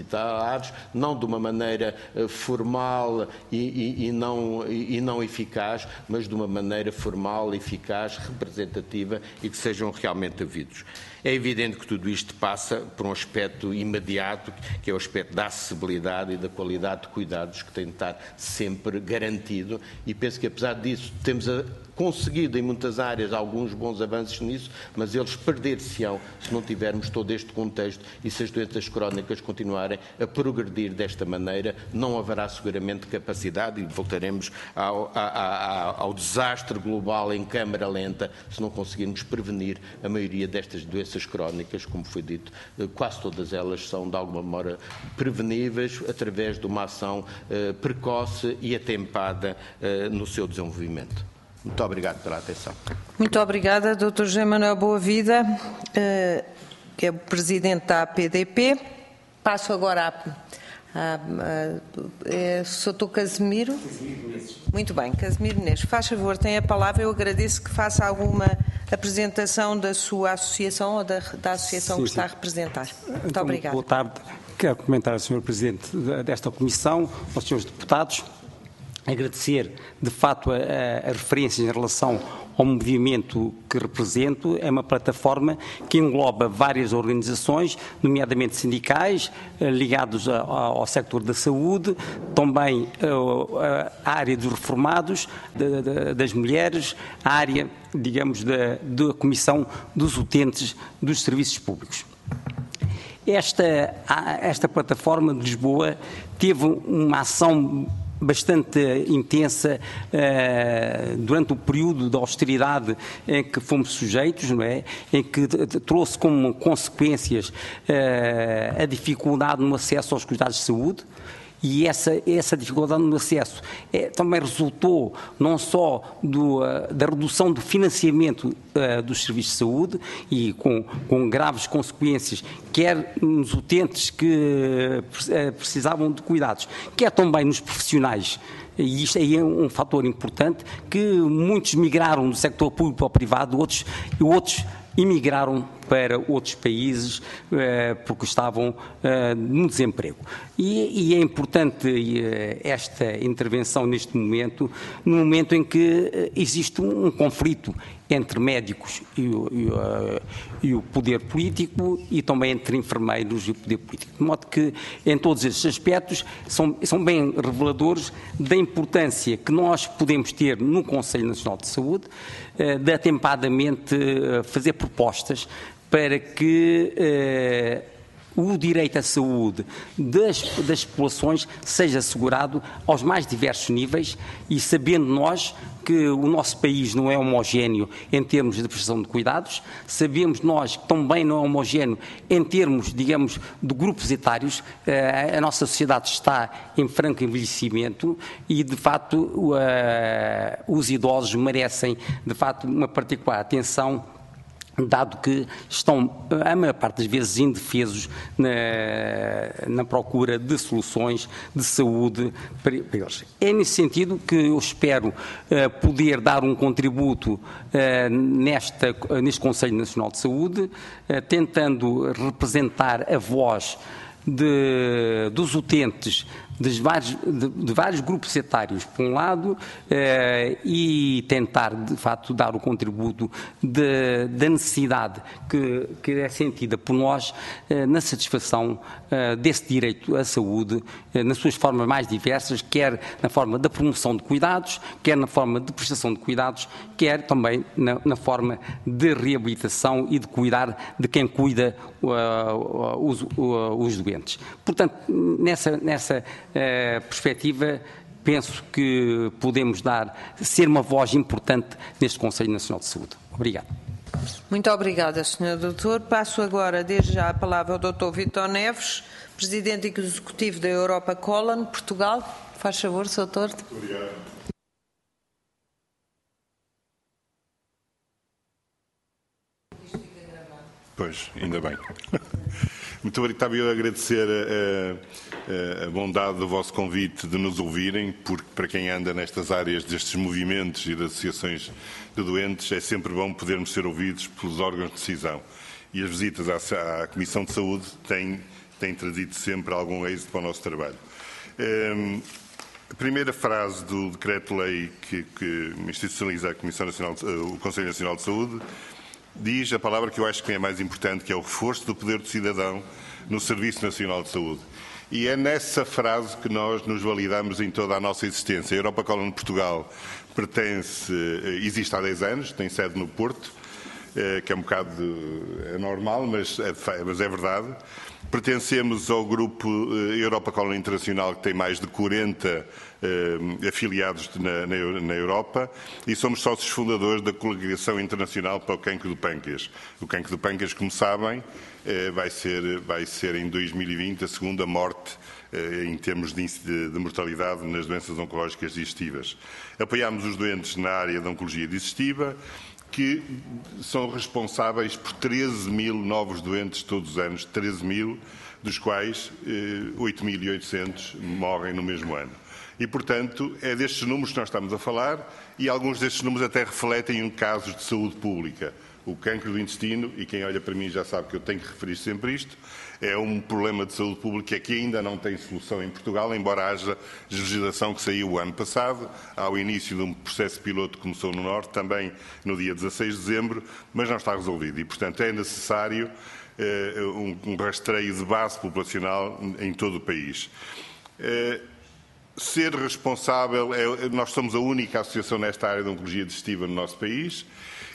hospitalares, não de uma maneira formal e não eficaz, mas de uma maneira formal, eficaz, representativa e que sejam realmente ouvidos. É evidente que tudo isto passa por um aspecto imediato, que é o aspecto da acessibilidade e da qualidade de cuidados, que tem de estar sempre garantido, e penso que, apesar disso, temos conseguido em muitas áreas alguns bons avanços nisso, mas eles perder-se-ão se não tivermos todo este contexto e se as doenças crónicas continuarem a progredir desta maneira, não haverá seguramente capacidade e voltaremos ao desastre global em câmara lenta se não conseguirmos prevenir a maioria destas doenças crónicas, como foi dito, quase todas elas são de alguma maneira preveníveis através de uma ação precoce e atempada no seu desenvolvimento. Muito obrigado pela atenção. Muito obrigada, Dr. José Manuel Boavida, que é o Presidente da APDP. Passo agora Sr. Casimiro. Muito bem, Casimiro Menezes. Faz favor, tem a palavra. Eu agradeço que faça alguma apresentação da sua associação ou da associação que está a representar. Muito então, obrigada. Boa tarde. Quero comentar ao Sr. Presidente desta Comissão, aos Srs. Deputados, agradecer, de facto, a referência em relação ao movimento que represento. É uma plataforma que engloba várias organizações, nomeadamente sindicais, ligados ao sector da saúde, também a área dos reformados, das mulheres, a área, digamos, da Comissão dos Utentes dos Serviços Públicos. Esta plataforma de Lisboa teve uma ação bastante intensa durante o período de austeridade em que fomos sujeitos, não é? Em que trouxe como consequências a dificuldade no acesso aos cuidados de saúde. E essa dificuldade no acesso também resultou não só da redução do financiamento dos serviços de saúde e com graves consequências, quer nos utentes que precisavam de cuidados, quer também nos profissionais. E isto aí é um fator importante, que muitos migraram do sector público para o privado, outros emigraram para outros países porque estavam no desemprego. E é importante esta intervenção neste momento, no momento em que existe um conflito entre médicos e o poder político e também entre enfermeiros e o poder político. De modo que, em todos estes aspectos, são bem reveladores da importância que nós podemos ter no Conselho Nacional de Saúde de atempadamente fazer propostas para que o direito à saúde das populações seja assegurado aos mais diversos níveis e sabendo nós que o nosso país não é homogéneo em termos de prestação de cuidados, sabemos nós que também não é homogéneo em termos, digamos, de grupos etários. A nossa sociedade está em franco envelhecimento e, de facto, os idosos merecem, de facto, uma particular atenção, dado que estão, a maior parte das vezes, indefesos na procura de soluções de saúde para eles. É nesse sentido que eu espero poder dar um contributo neste Conselho Nacional de Saúde, tentando representar a voz dos utentes de vários grupos etários, por um lado, e tentar, de facto, dar o contributo da necessidade que é sentida por nós na satisfação desse direito à saúde, nas suas formas mais diversas, quer na forma da promoção de cuidados, quer na forma de prestação de cuidados, quer também na forma de reabilitação e de cuidar de quem cuida os doentes. Portanto, nessa perspectiva, penso que podemos ser uma voz importante neste Conselho Nacional de Saúde. Obrigado. Muito obrigada, Sr. Doutor. Passo agora, desde já, a palavra ao Dr. Vítor Neves, Presidente Executivo da Europa Colon, Portugal. Faz favor, Sr. Doutor. Obrigado. Pois, ainda bem. Muito obrigado. Estava eu a agradecer a bondade do vosso convite de nos ouvirem, porque para quem anda nestas áreas destes movimentos e das associações de doentes, é sempre bom podermos ser ouvidos pelos órgãos de decisão. E as visitas à Comissão de Saúde têm tem trazido sempre algum êxito para o nosso trabalho. A primeira frase do decreto-lei que institucionaliza o Conselho Nacional de Saúde diz a palavra que eu acho que é mais importante, que é o reforço do poder do cidadão no Serviço Nacional de Saúde. E é nessa frase que nós nos validamos em toda a nossa existência. A Europa Colony Portugal existe há 10 anos, tem sede no Porto, que é um bocado anormal, mas é verdade. Pertencemos ao grupo Europa Colony Internacional, que tem mais de 40 afiliados na Europa, e somos sócios fundadores da Coligação Internacional para o Cancro do Pâncreas. O cancro do pâncreas, como sabem, vai ser em 2020 a segunda morte em termos de índice de mortalidade nas doenças oncológicas digestivas. Apoiamos os doentes na área da oncologia digestiva, que são responsáveis por 13 mil novos doentes todos os anos, 13 mil, dos quais 8.800 morrem no mesmo ano. E, portanto, é destes números que nós estamos a falar, e alguns destes números até refletem casos de saúde pública. O cancro do intestino, e quem olha para mim já sabe que eu tenho que referir sempre isto, é um problema de saúde pública que ainda não tem solução em Portugal, embora haja legislação que saiu o ano passado, ao início de um processo piloto que começou no Norte, também no dia 16 de dezembro, mas não está resolvido. E, portanto, é necessário um rastreio de base populacional em todo o país. Ser responsável, nós somos a única associação nesta área de oncologia digestiva no nosso país,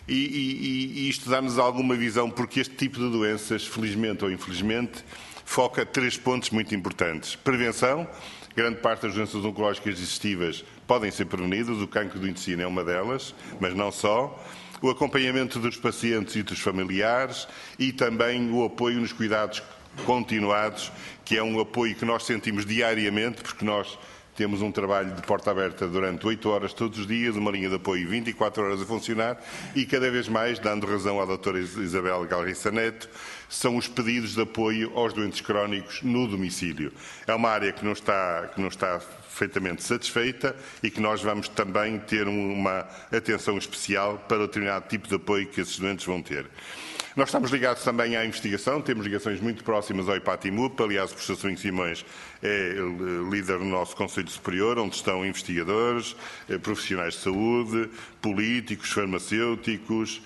e isto dá-nos alguma visão, porque este tipo de doenças, felizmente ou infelizmente, foca 3 pontos muito importantes. Prevenção, grande parte das doenças oncológicas digestivas podem ser prevenidas, o cancro do intestino é uma delas, mas não só. O acompanhamento dos pacientes e dos familiares e também o apoio nos cuidados continuados, que é um apoio que nós sentimos diariamente, porque nós temos um trabalho de porta aberta durante 8 horas todos os dias, uma linha de apoio 24 horas a funcionar e cada vez mais, dando razão à doutora Isabel Galriça Neto, são os pedidos de apoio aos doentes crónicos no domicílio. É uma área que não está perfeitamente satisfeita e que nós vamos também ter uma atenção especial para o determinado tipo de apoio que esses doentes vão ter. Nós estamos ligados também à investigação, temos ligações muito próximas ao IPAT-IMUP, aliás o professor Sorinho Simões é líder do nosso Conselho Superior, onde estão investigadores, profissionais de saúde, políticos, farmacêuticos,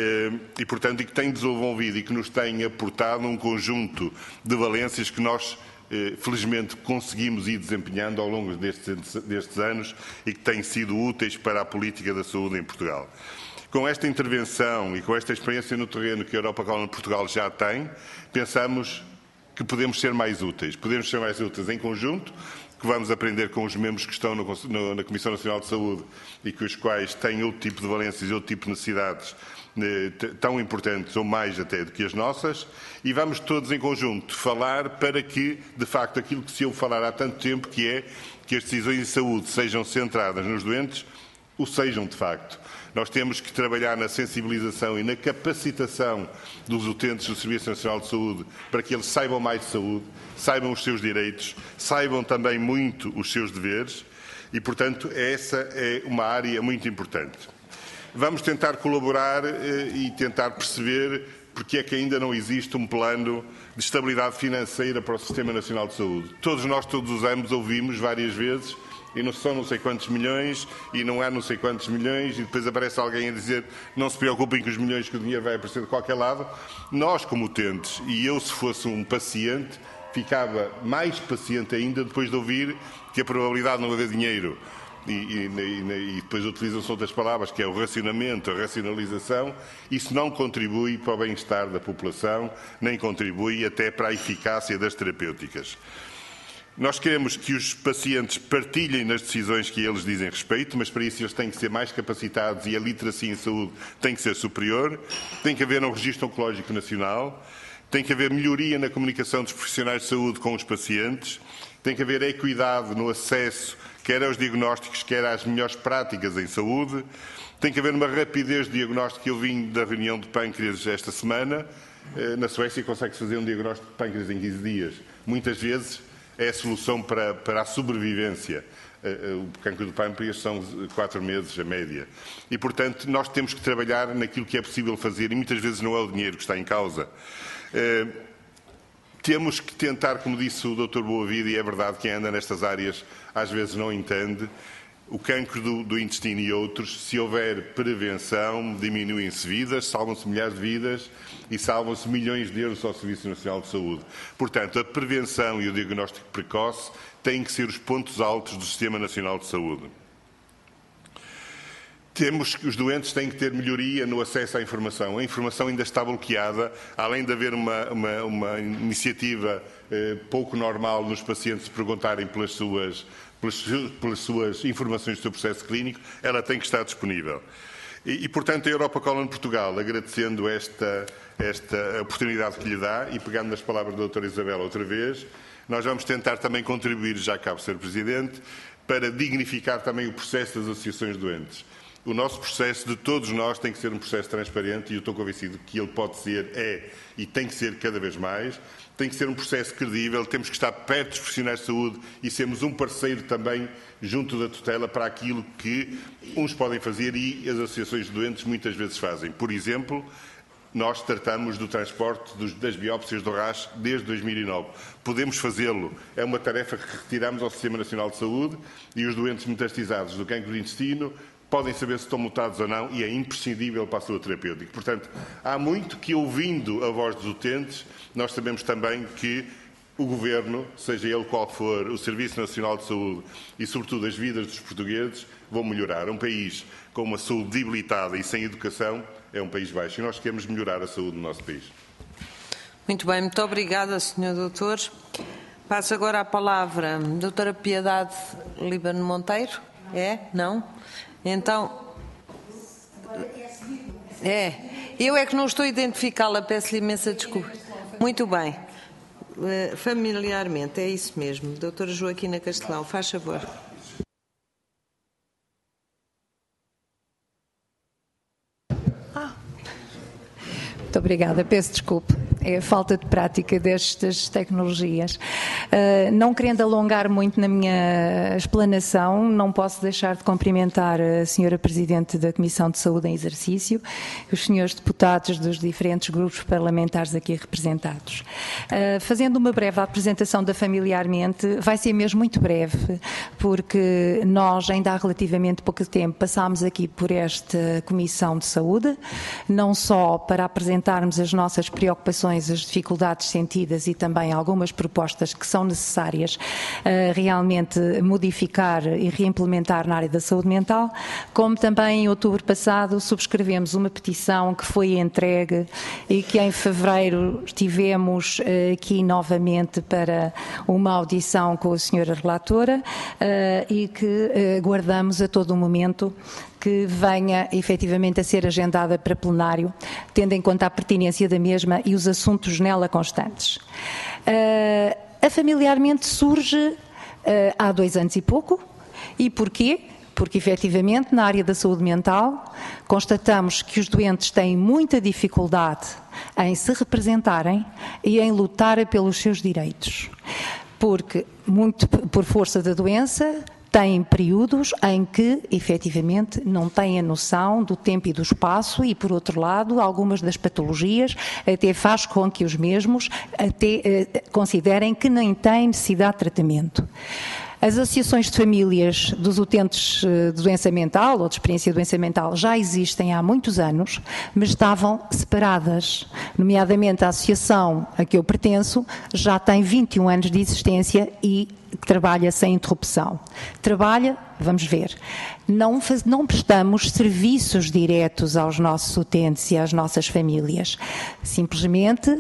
e portanto que têm desenvolvido e que nos têm aportado um conjunto de valências que nós felizmente conseguimos ir desempenhando ao longo destes anos e que têm sido úteis para a política da saúde em Portugal. Com esta intervenção e com esta experiência no terreno que a Europa Colony Portugal já tem, pensamos que podemos ser mais úteis. Podemos ser mais úteis em conjunto, que vamos aprender com os membros que estão na Comissão Nacional de Saúde e com os quais têm outro tipo de valências e outro tipo de necessidades tão importantes ou mais até do que as nossas, e vamos todos em conjunto falar para que, de facto, aquilo que se ouve falar há tanto tempo, que é que as decisões de saúde sejam centradas nos doentes, o sejam de facto. Nós temos que trabalhar na sensibilização e na capacitação dos utentes do Serviço Nacional de Saúde para que eles saibam mais de saúde, saibam os seus direitos, saibam também muito os seus deveres e, portanto, essa é uma área muito importante. Vamos tentar colaborar e tentar perceber porque é que ainda não existe um plano de estabilidade financeira para o Sistema Nacional de Saúde. Todos nós, todos os anos, ouvimos várias vezes e não são não sei quantos milhões, e não há não sei quantos milhões, e depois aparece alguém a dizer não se preocupem com os milhões que o dinheiro vai aparecer de qualquer lado. Nós, como utentes, e eu se fosse um paciente, ficava mais paciente ainda depois de ouvir que a probabilidade de não haver dinheiro, e depois utilizam-se outras palavras, que é o racionamento, a racionalização, isso não contribui para o bem-estar da população, nem contribui até para a eficácia das terapêuticas. Nós queremos que os pacientes partilhem nas decisões que eles dizem respeito, mas para isso eles têm que ser mais capacitados e a literacia em saúde tem que ser superior. Tem que haver um registro oncológico nacional, tem que haver melhoria na comunicação dos profissionais de saúde com os pacientes, tem que haver equidade no acesso quer aos diagnósticos, quer às melhores práticas em saúde, tem que haver uma rapidez de diagnóstico. Eu vim da reunião de pâncreas esta semana, na Suécia consegue-se fazer um diagnóstico de pâncreas em 15 dias. Muitas vezes é a solução para a sobrevivência. O cancro do pâncreas são 4 meses, a média. E, portanto, nós temos que trabalhar naquilo que é possível fazer e muitas vezes não é o dinheiro que está em causa. Temos que tentar, como disse o Dr. Boavida, e é verdade, quem anda nestas áreas às vezes não entende, o cancro do intestino e outros, se houver prevenção, diminuem-se vidas, salvam-se milhares de vidas e salvam-se milhões de euros ao Serviço Nacional de Saúde. Portanto, a prevenção e o diagnóstico precoce têm que ser os pontos altos do Sistema Nacional de Saúde. Os doentes têm que ter melhoria no acesso à informação. A informação ainda está bloqueada, além de haver uma iniciativa pouco normal nos pacientes perguntarem pelas suas informações do seu processo clínico, ela tem que estar disponível. E portanto, a Europa Colon Portugal, agradecendo esta oportunidade que lhe dá, e pegando nas palavras da doutora Isabel outra vez, nós vamos tentar também contribuir, já cabe Sr. Presidente, para dignificar também o processo das associações doentes. O nosso processo, de todos nós, tem que ser um processo transparente e eu estou convencido que ele pode ser, e tem que ser cada vez mais. Tem que ser um processo credível, temos que estar perto dos profissionais de saúde e sermos um parceiro também junto da tutela para aquilo que uns podem fazer e as associações de doentes muitas vezes fazem. Por exemplo, nós tratamos do transporte das biópsias do RAS desde 2009. Podemos fazê-lo. É uma tarefa que retiramos ao Sistema Nacional de Saúde e os doentes metastizados do cancro do intestino podem saber se estão mutados ou não e é imprescindível para a sua terapêutica. Portanto, há muito que, ouvindo a voz dos utentes, nós sabemos também que o Governo, seja ele qual for, o Serviço Nacional de Saúde e, sobretudo, as vidas dos portugueses vão melhorar. Um país com uma saúde debilitada e sem educação é um país baixo e nós queremos melhorar a saúde do nosso país. Muito bem, muito obrigada, Sr. Doutor. Passo agora a palavra à doutora Piedade Líbano Monteiro. É? Não? Então, eu é que não estou a identificá-la, peço-lhe imensa desculpa. Muito bem, familiarmente, é isso mesmo. Doutora Joaquina Castelão, faz favor. Muito obrigada, peço desculpa. É a falta de prática destas tecnologias. Não querendo alongar muito na minha explanação, não posso deixar de cumprimentar a Sra. Presidente da Comissão de Saúde em Exercício e os senhores deputados dos diferentes grupos parlamentares aqui representados. Fazendo uma breve apresentação da Familiarmente, vai ser mesmo muito breve, porque nós ainda há relativamente pouco tempo passámos aqui por esta Comissão de Saúde, não só para apresentarmos as nossas preocupações, as dificuldades sentidas e também algumas propostas que são necessárias realmente modificar e reimplementar na área da saúde mental, como também em outubro passado subscrevemos uma petição que foi entregue e que em fevereiro tivemos aqui novamente para uma audição com a senhora relatora e que guardamos a todo o momento que venha efetivamente a ser agendada para plenário, tendo em conta a pertinência da mesma e os assuntos nela constantes. A Familiarmente surge há 2 anos e pouco. E porquê? Porque efetivamente na área da saúde mental constatamos que os doentes têm muita dificuldade em se representarem e em lutar pelos seus direitos. Porque, muito por força da doença, têm períodos em que, efetivamente, não têm a noção do tempo e do espaço e, por outro lado, algumas das patologias até faz com que os mesmos até considerem que nem têm necessidade de tratamento. As associações de famílias dos utentes de doença mental ou de experiência de doença mental já existem há muitos anos, mas estavam separadas. Nomeadamente a associação a que eu pertenço já tem 21 anos de existência e trabalha sem interrupção. Trabalha, vamos ver, não prestamos serviços diretos aos nossos utentes e às nossas famílias. Simplesmente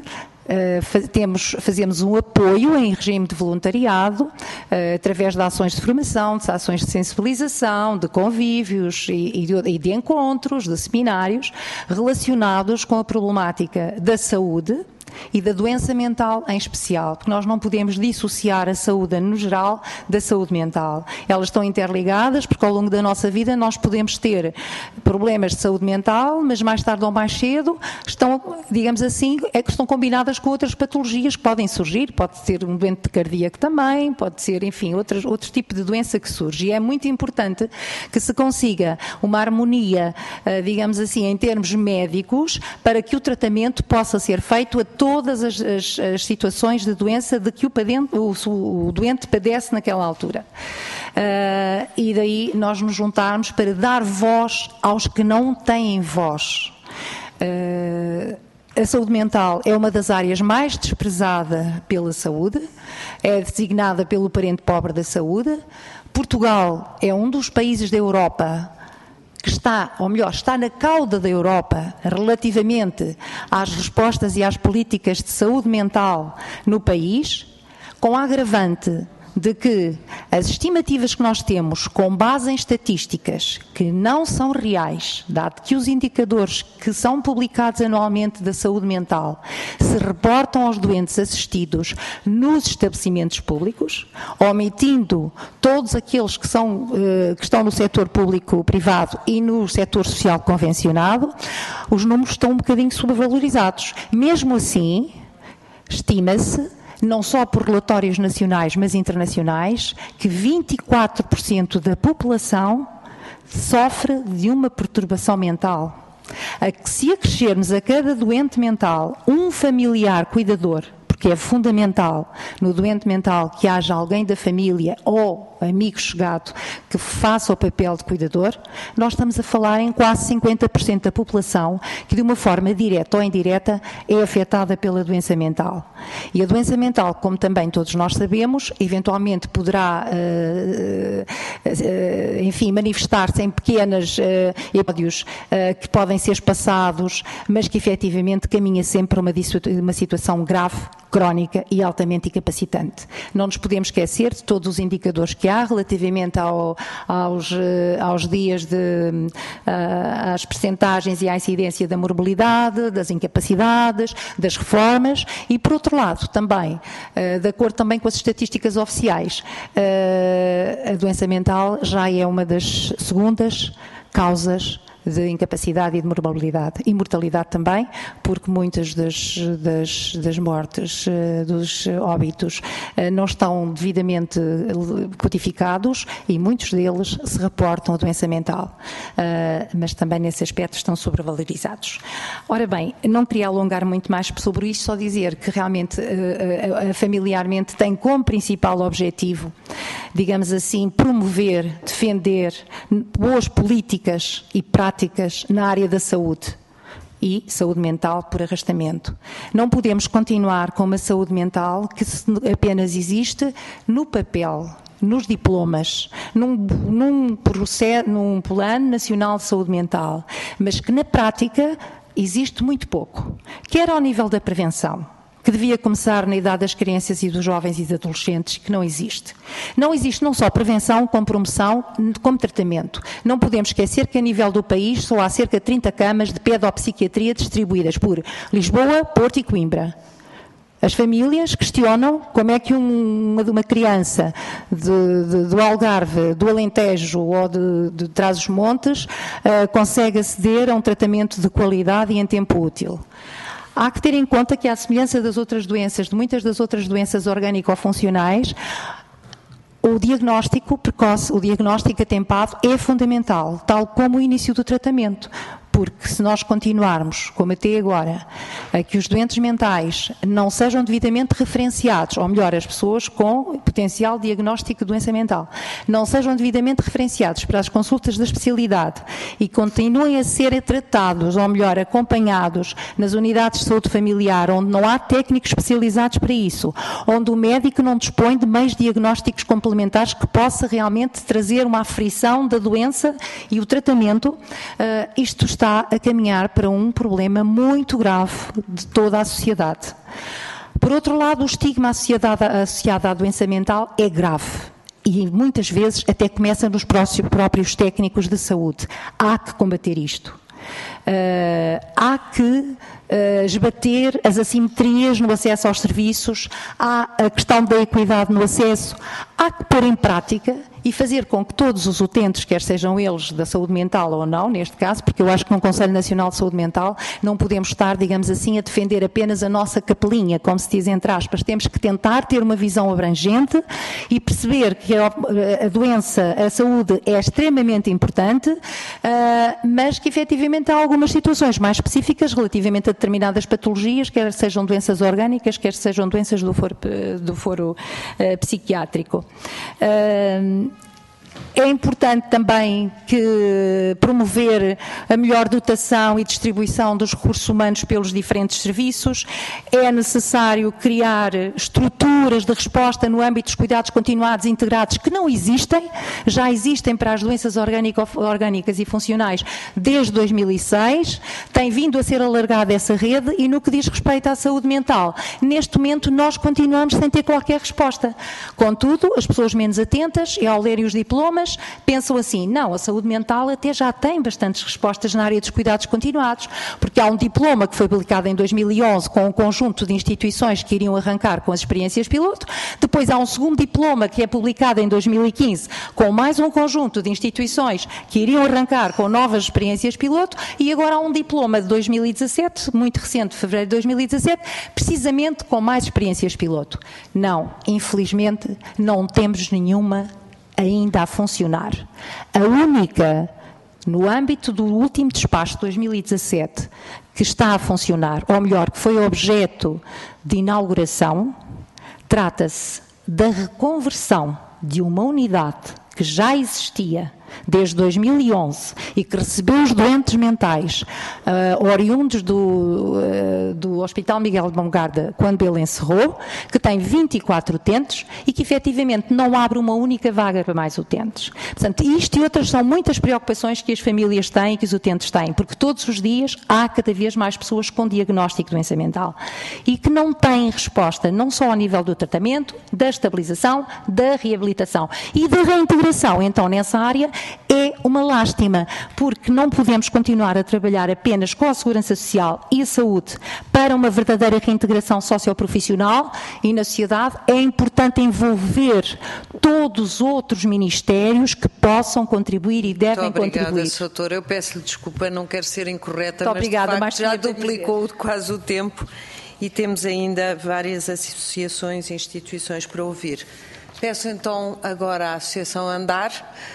fazemos um apoio em regime de voluntariado, através de ações de formação, de ações de sensibilização, de convívios e de encontros, de seminários, relacionados com a problemática da saúde e da doença mental em especial, porque nós não podemos dissociar a saúde no geral da saúde mental. Elas estão interligadas porque ao longo da nossa vida nós podemos ter problemas de saúde mental, mas mais tarde ou mais cedo estão, digamos assim, estão combinadas com outras patologias que podem surgir, pode ser um doente cardíaco também, pode ser, enfim, outro tipo de doença que surge. E é muito importante que se consiga uma harmonia, digamos assim, em termos médicos, para que o tratamento possa ser feito a todos todas as situações de doença de que o doente padece naquela altura. E daí nós nos juntarmos para dar voz aos que não têm voz. A saúde mental é uma das áreas mais desprezada pela saúde, é designada pelo parente pobre da saúde. Portugal é um dos países da Europa que está, ou melhor, está na cauda da Europa relativamente às respostas e às políticas de saúde mental no país, com a agravante de que as estimativas que nós temos com base em estatísticas que não são reais, dado que os indicadores que são publicados anualmente da saúde mental se reportam aos doentes assistidos nos estabelecimentos públicos, omitindo todos aqueles que estão no setor público-privado e no setor social convencionado, os números estão um bocadinho subvalorizados. Mesmo assim, estima-se, não só por relatórios nacionais, mas internacionais, que 24% da população sofre de uma perturbação mental. Se acrescermos a cada doente mental um familiar cuidador, porque é fundamental no doente mental que haja alguém da família ou amigo chegado que faça o papel de cuidador, nós estamos a falar em quase 50% da população que de uma forma direta ou indireta é afetada pela doença mental. E a doença mental, como também todos nós sabemos, eventualmente poderá, manifestar-se em pequenos episódios que podem ser espaçados, mas que efetivamente caminha sempre para uma situação grave, crónica e altamente incapacitante. Não nos podemos esquecer de todos os indicadores que há relativamente aos dias às percentagens e à incidência da morbilidade, das incapacidades, das reformas e, por outro lado, também, de acordo também com as estatísticas oficiais, a doença mental já é uma das segundas causas de incapacidade e de mortalidade. E mortalidade também, porque muitas das mortes, dos óbitos, não estão devidamente codificados e muitos deles se reportam a doença mental. Mas também nesse aspecto estão sobrevalorizados. Ora bem, não queria alongar muito mais sobre isto, só dizer que realmente familiarmente tem como principal objetivo, digamos assim, promover, defender boas políticas e práticas na área da saúde e saúde mental por arrastamento. Não podemos continuar com uma saúde mental que apenas existe no papel, nos diplomas, num plano nacional de saúde mental, mas que na prática existe muito pouco, quer ao nível da prevenção, que devia começar na idade das crianças e dos jovens e dos adolescentes, que não existe. Não existe não só prevenção, como promoção, como tratamento. Não podemos esquecer que a nível do país só há cerca de 30 camas de pedopsiquiatria distribuídas por Lisboa, Porto e Coimbra. As famílias questionam como é que uma criança do Algarve, do Alentejo ou de Trás-os-Montes consegue aceder a um tratamento de qualidade e em tempo útil. Há que ter em conta que, à semelhança das outras doenças, de muitas das outras doenças orgânico-funcionais, o diagnóstico precoce, o diagnóstico atempado é fundamental, tal como o início do tratamento. Porque se nós continuarmos, como até agora, a que os doentes mentais não sejam devidamente referenciados, ou melhor, as pessoas com potencial diagnóstico de doença mental, não sejam devidamente referenciados para as consultas da especialidade e continuem a ser tratados, ou melhor, acompanhados nas unidades de saúde familiar, onde não há técnicos especializados para isso, onde o médico não dispõe de meios diagnósticos complementares que possa realmente trazer uma aferição da doença e o tratamento, isto está a caminhar para um problema muito grave de toda a sociedade. Por outro lado, o estigma associado à doença mental é grave e muitas vezes até começa nos próprios técnicos de saúde. Há que combater isto. Há que esbater as assimetrias no acesso aos serviços, há a questão da equidade no acesso, há que pôr em prática e fazer com que todos os utentes, quer sejam eles da saúde mental ou não, neste caso, porque eu acho que num Conselho Nacional de Saúde Mental não podemos estar, digamos assim, a defender apenas a nossa capelinha, como se diz entre aspas. Temos que tentar ter uma visão abrangente e perceber que a doença, a saúde é extremamente importante, mas que efetivamente há algumas situações mais específicas relativamente a determinadas patologias, quer sejam doenças orgânicas, quer sejam doenças do foro psiquiátrico. É importante também promover a melhor dotação e distribuição dos recursos humanos pelos diferentes serviços. É necessário criar estruturas de resposta no âmbito dos cuidados continuados integrados que não existem, já existem para as doenças orgânicas e funcionais desde 2006, tem vindo a ser alargada essa rede e no que diz respeito à saúde mental, neste momento nós continuamos sem ter qualquer resposta. Contudo, as pessoas menos atentas e ao lerem os diplomas pensam assim, não, a saúde mental até já tem bastantes respostas na área dos cuidados continuados, porque há um diploma que foi publicado em 2011 com um conjunto de instituições que iriam arrancar com as experiências piloto, depois há um segundo diploma que é publicado em 2015 com mais um conjunto de instituições que iriam arrancar com novas experiências piloto e agora há um diploma de 2017, muito recente, de fevereiro de 2017, precisamente com mais experiências piloto. Não, infelizmente não temos nenhuma ainda a funcionar. A única, no âmbito do último despacho de 2017, que está a funcionar, ou melhor, que foi objeto de inauguração, trata-se da reconversão de uma unidade que já existia desde 2011 e que recebeu os doentes mentais oriundos do Hospital Miguel de Mongarda quando ele encerrou, que tem 24 utentes e que efetivamente não abre uma única vaga para mais utentes. Portanto, isto e outras são muitas preocupações que as famílias têm e que os utentes têm, porque todos os dias há cada vez mais pessoas com diagnóstico de doença mental e que não têm resposta, não só ao nível do tratamento, da estabilização, da reabilitação e da reintegração. Então, nessa área, é uma lástima, porque não podemos continuar a trabalhar apenas com a segurança social e a saúde para uma verdadeira reintegração socioprofissional e na sociedade. É importante envolver todos os outros ministérios que possam contribuir e devem contribuir. Muito obrigada, Sra. Doutora. Eu peço-lhe desculpa, não quero ser incorreta, muito mas obrigada, de facto já duplicou quase o tempo e temos ainda várias associações e instituições para ouvir. Peço então agora à Associação Andar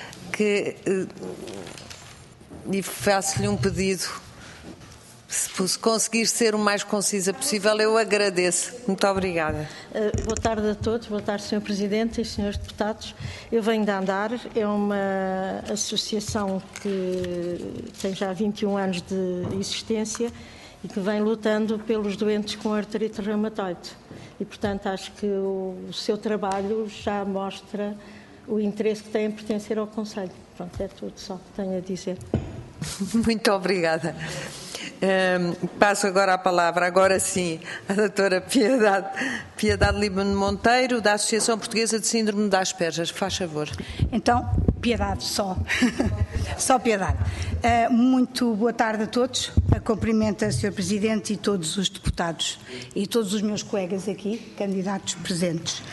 e faço-lhe um pedido, se conseguir ser o mais concisa possível, eu agradeço. Muito obrigada. Boa tarde a todos, boa tarde, Sr. Presidente e Srs. Deputados. Eu venho da Andar, é uma associação que tem já 21 anos de existência e que vem lutando pelos doentes com artrite reumatoide. E, portanto, acho que o seu trabalho já mostra o interesse que tem em pertencer ao Conselho. Pronto, é tudo só que tenho a dizer. Muito obrigada. Passo agora a palavra, agora sim, à doutora Piedade Lima Monteiro, da Associação Portuguesa de Síndrome de Asperger. Faz favor. Então, Piedade só. Só Piedade. Muito boa tarde a todos. Cumprimento a Sr. Presidente e todos os deputados e todos os meus colegas aqui, candidatos presentes.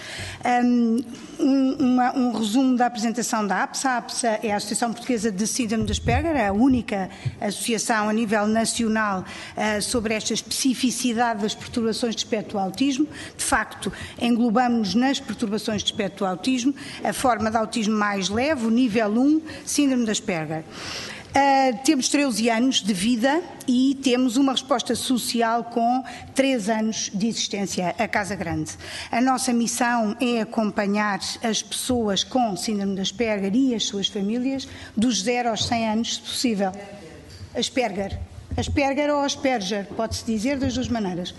Um resumo da apresentação da APSA. A APSA é a Associação Portuguesa de Síndrome de Asperger, a única associação a nível nacional sobre esta especificidade das perturbações de espectro do autismo. De facto, englobamos nas perturbações de espectro do autismo a forma de autismo mais leve, o nível 1, síndrome de Asperger. Temos 13 anos de vida e temos uma resposta social com 3 anos de existência, a Casa Grande. A nossa missão é acompanhar as pessoas com síndrome de Asperger e as suas famílias dos 0 aos 100 anos, se possível. Asperger. Asperger ou Asperger, pode-se dizer das duas maneiras.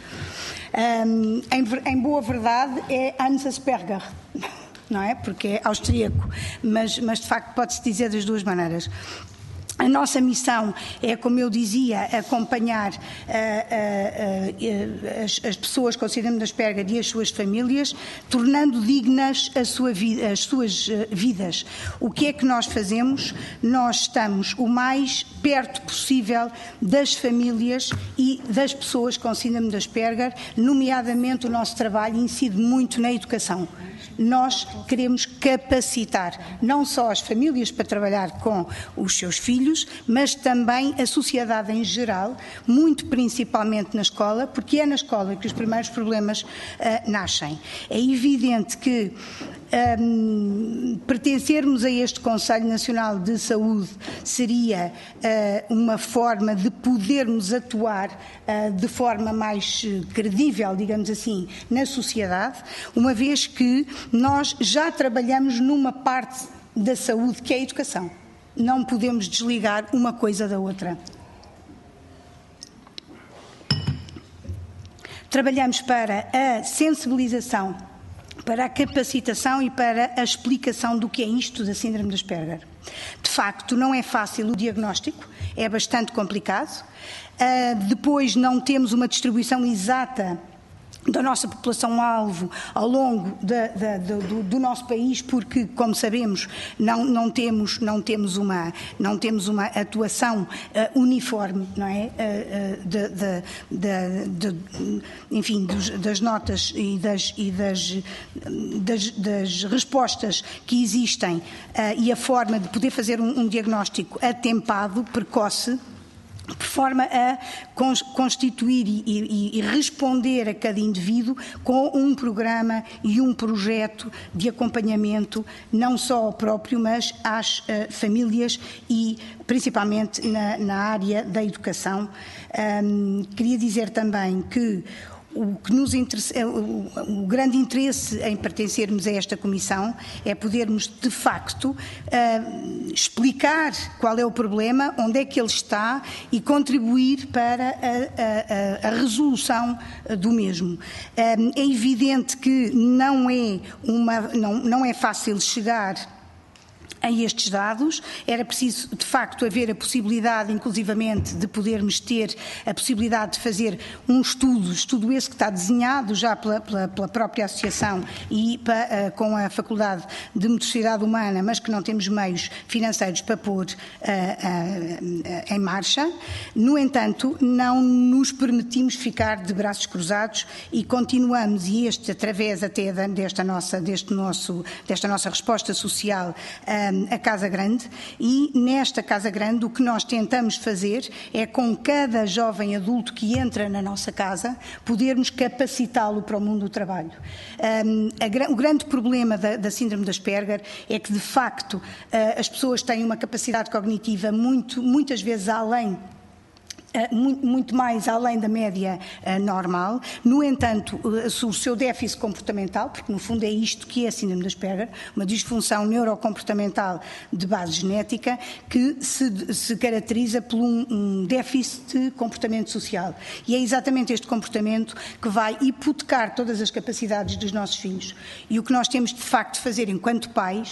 Em boa verdade, é Hans Asperger, não é? Porque é austríaco, mas de facto pode-se dizer das duas maneiras. A nossa missão é, como eu dizia, acompanhar as pessoas com síndrome de Asperger e as suas famílias, tornando dignas as suas vidas. O que é que nós fazemos? Nós estamos o mais perto possível das famílias e das pessoas com síndrome de Asperger, nomeadamente o nosso trabalho incide muito na educação. Nós queremos capacitar não só as famílias para trabalhar com os seus filhos, mas também a sociedade em geral, muito principalmente na escola, porque é na escola que os primeiros problemas nascem. É evidente que pertencermos a este Conselho Nacional de Saúde seria uma forma de podermos atuar de forma mais credível, digamos assim, na sociedade, uma vez que nós já trabalhamos numa parte da saúde que é a educação. Não podemos desligar uma coisa da outra. Trabalhamos para a sensibilização, para a capacitação e para a explicação do que é isto da síndrome de Asperger. De facto, não é fácil o diagnóstico, é bastante complicado. Depois não temos uma distribuição exata da nossa população-alvo ao longo do nosso país, porque, como sabemos, não temos uma atuação uniforme, não é? Enfim, das notas e das respostas que existem e a forma de poder fazer um diagnóstico atempado, precoce, de forma a constituir e responder a cada indivíduo com um programa e um projeto de acompanhamento, não só ao próprio, mas às famílias e principalmente na área da educação. Queria dizer também que o grande interesse em pertencermos a esta comissão é podermos, de facto, explicar qual é o problema, onde é que ele está e contribuir para a resolução do mesmo. É evidente que não é fácil chegar a estes dados, era preciso de facto haver a possibilidade, inclusivamente, de podermos ter a possibilidade de fazer um estudo esse que está desenhado já pela própria associação e com a Faculdade de Motricidade Humana, mas que não temos meios financeiros para pôr em marcha. No entanto, não nos permitimos ficar de braços cruzados e continuamos, e através até desta nossa resposta social, a Casa Grande, e nesta Casa Grande o que nós tentamos fazer é, com cada jovem adulto que entra na nossa casa, podermos capacitá-lo para o mundo do trabalho. O grande problema da síndrome de Asperger é que, de facto, as pessoas têm uma capacidade cognitiva muitas vezes muito mais além da média normal. No entanto, o seu déficit comportamental, porque no fundo é isto que é a síndrome de Asperger, uma disfunção neurocomportamental de base genética que se caracteriza por um déficit de comportamento social. E é exatamente este comportamento que vai hipotecar todas as capacidades dos nossos filhos. E o que nós temos de facto de fazer enquanto pais,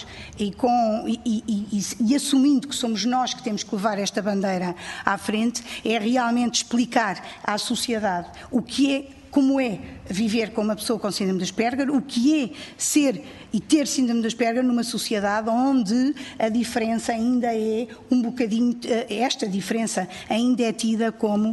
e assumindo que somos nós que temos que levar esta bandeira à frente, é realmente explicar à sociedade como é viver com uma pessoa com síndrome de Asperger, o que é ser e ter síndrome de Asperger numa sociedade onde a diferença ainda é um bocadinho, esta diferença ainda é tida como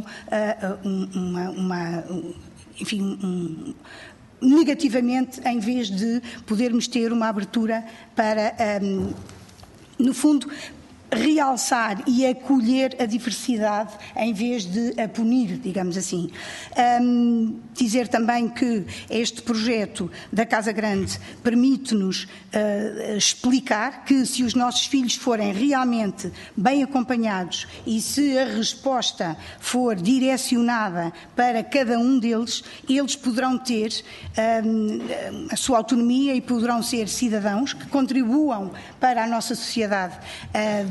negativamente, em vez de podermos ter uma abertura para, no fundo, realçar e acolher a diversidade em vez de a punir, digamos assim. Dizer também que este projeto da Casa Grande permite-nos explicar que, se os nossos filhos forem realmente bem acompanhados e se a resposta for direcionada para cada um deles, eles poderão ter a sua autonomia e poderão ser cidadãos que contribuam para a nossa sociedade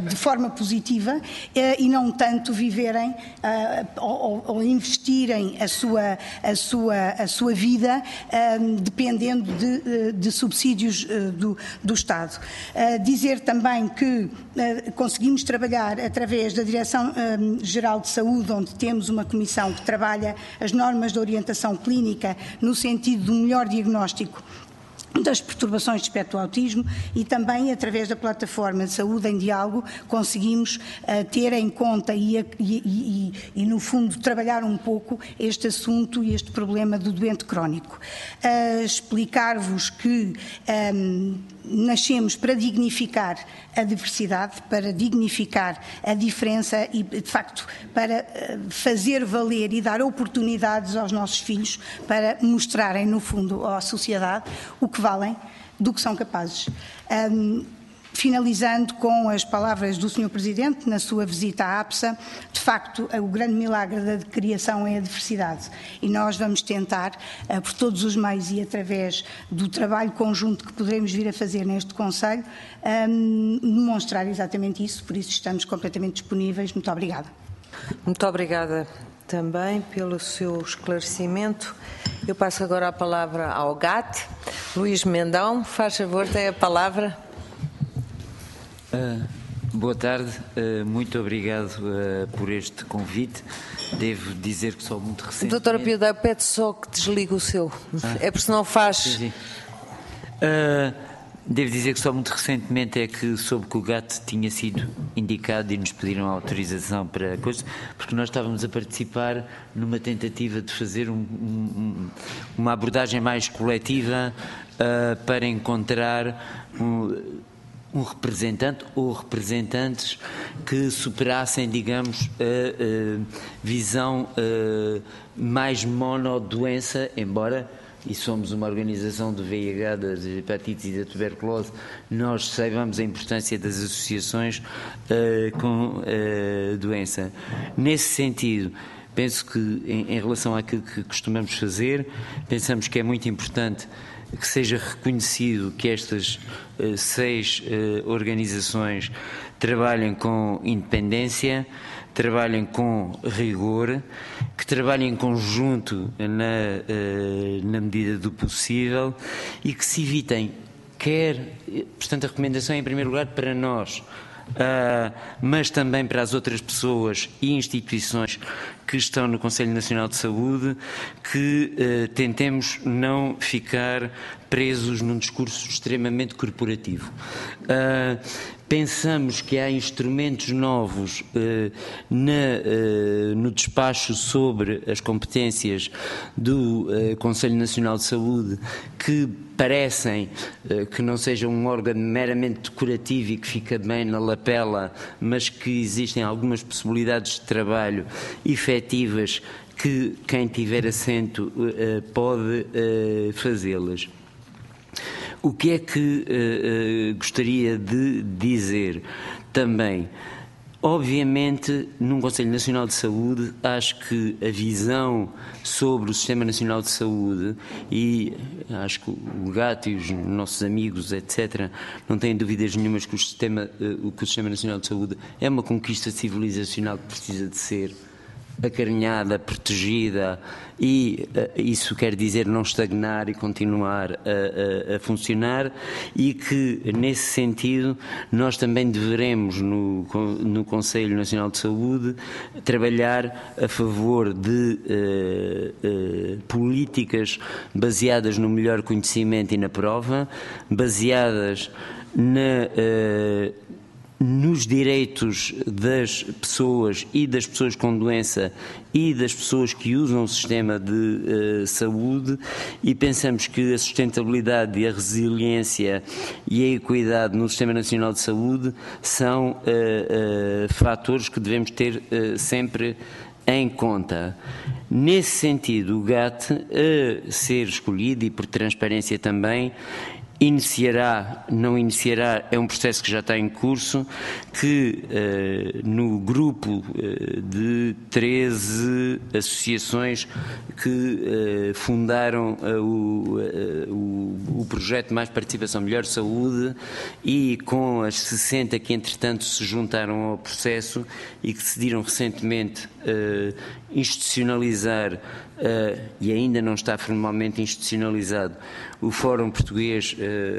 de forma positiva e não tanto viverem ou investirem a sua vida dependendo de subsídios do Estado. Dizer também que conseguimos trabalhar através da Direção-Geral de Saúde, onde temos uma comissão que trabalha as normas de orientação clínica no sentido de um melhor diagnóstico das perturbações de espectro do autismo, e também através da plataforma de saúde em diálogo conseguimos ter em conta e no fundo trabalhar um pouco este assunto e este problema do doente crónico. Explicar-vos que nascemos para dignificar a diversidade, para dignificar a diferença e, de facto, para fazer valer e dar oportunidades aos nossos filhos para mostrarem, no fundo, à sociedade o que valem, do que são capazes. Finalizando com as palavras do Sr. Presidente, na sua visita à APSA, de facto, o grande milagre da criação é a diversidade e nós vamos tentar, por todos os meios e através do trabalho conjunto que poderemos vir a fazer neste Conselho, demonstrar exatamente isso, por isso estamos completamente disponíveis. Muito obrigada. Muito obrigada também pelo seu esclarecimento. Eu passo agora a palavra ao GAT. Luís Mendão, faz favor, tem a palavra. Boa tarde, muito obrigado por este convite. Devo dizer que sou muito recentemente... Doutora Piedade, pede só que desligue o seu. É porque senão faz... Sim. Devo dizer que só muito recentemente é que soube que o GAT tinha sido indicado e nos pediram autorização para coisas, porque nós estávamos a participar numa tentativa de fazer uma abordagem mais coletiva para encontrar um representante ou representantes que superassem, digamos, a visão mais monodoença, embora, e somos uma organização do VIH, das hepatites e da tuberculose, nós saibamos a importância das associações com a doença. Nesse sentido, penso que, em relação àquilo que costumamos fazer, pensamos que é muito importante que seja reconhecido que estas 6 organizações trabalhem com independência, trabalhem com rigor, que trabalhem em conjunto na medida do possível e que se evitem, portanto a recomendação é em primeiro lugar para nós, mas também para as outras pessoas e instituições que estão no Conselho Nacional de Saúde, que tentemos não ficar presos num discurso extremamente corporativo. Pensamos que há instrumentos novos no despacho sobre as competências do Conselho Nacional de Saúde que parecem que não sejam um órgão meramente decorativo e que fica bem na lapela, mas que existem algumas possibilidades de trabalho efetivas que quem tiver assento pode fazê-las. O que é que gostaria de dizer também? Obviamente, num Conselho Nacional de Saúde, acho que a visão sobre o Sistema Nacional de Saúde, e acho que o GAT e os nossos amigos, etc., não têm dúvidas nenhumas que o Sistema Nacional de Saúde é uma conquista civilizacional que precisa de ser acarinhada, protegida, e isso quer dizer não estagnar e continuar a funcionar, e que nesse sentido nós também deveremos no Conselho Nacional de Saúde trabalhar a favor de políticas baseadas no melhor conhecimento e na prova, baseadas nos direitos das pessoas e das pessoas com doença e das pessoas que usam o sistema de saúde, e pensamos que a sustentabilidade e a resiliência e a equidade no Sistema Nacional de Saúde são fatores que devemos ter sempre em conta. Nesse sentido, o GAT, a ser escolhido, e por transparência também, não iniciará, é um processo que já está em curso, que no grupo de 13 associações que fundaram o projeto Mais Participação, Melhor Saúde, e com as 60 que entretanto se juntaram ao processo e que decidiram recentemente institucionalizar, e ainda não está formalmente institucionalizado, o Fórum Português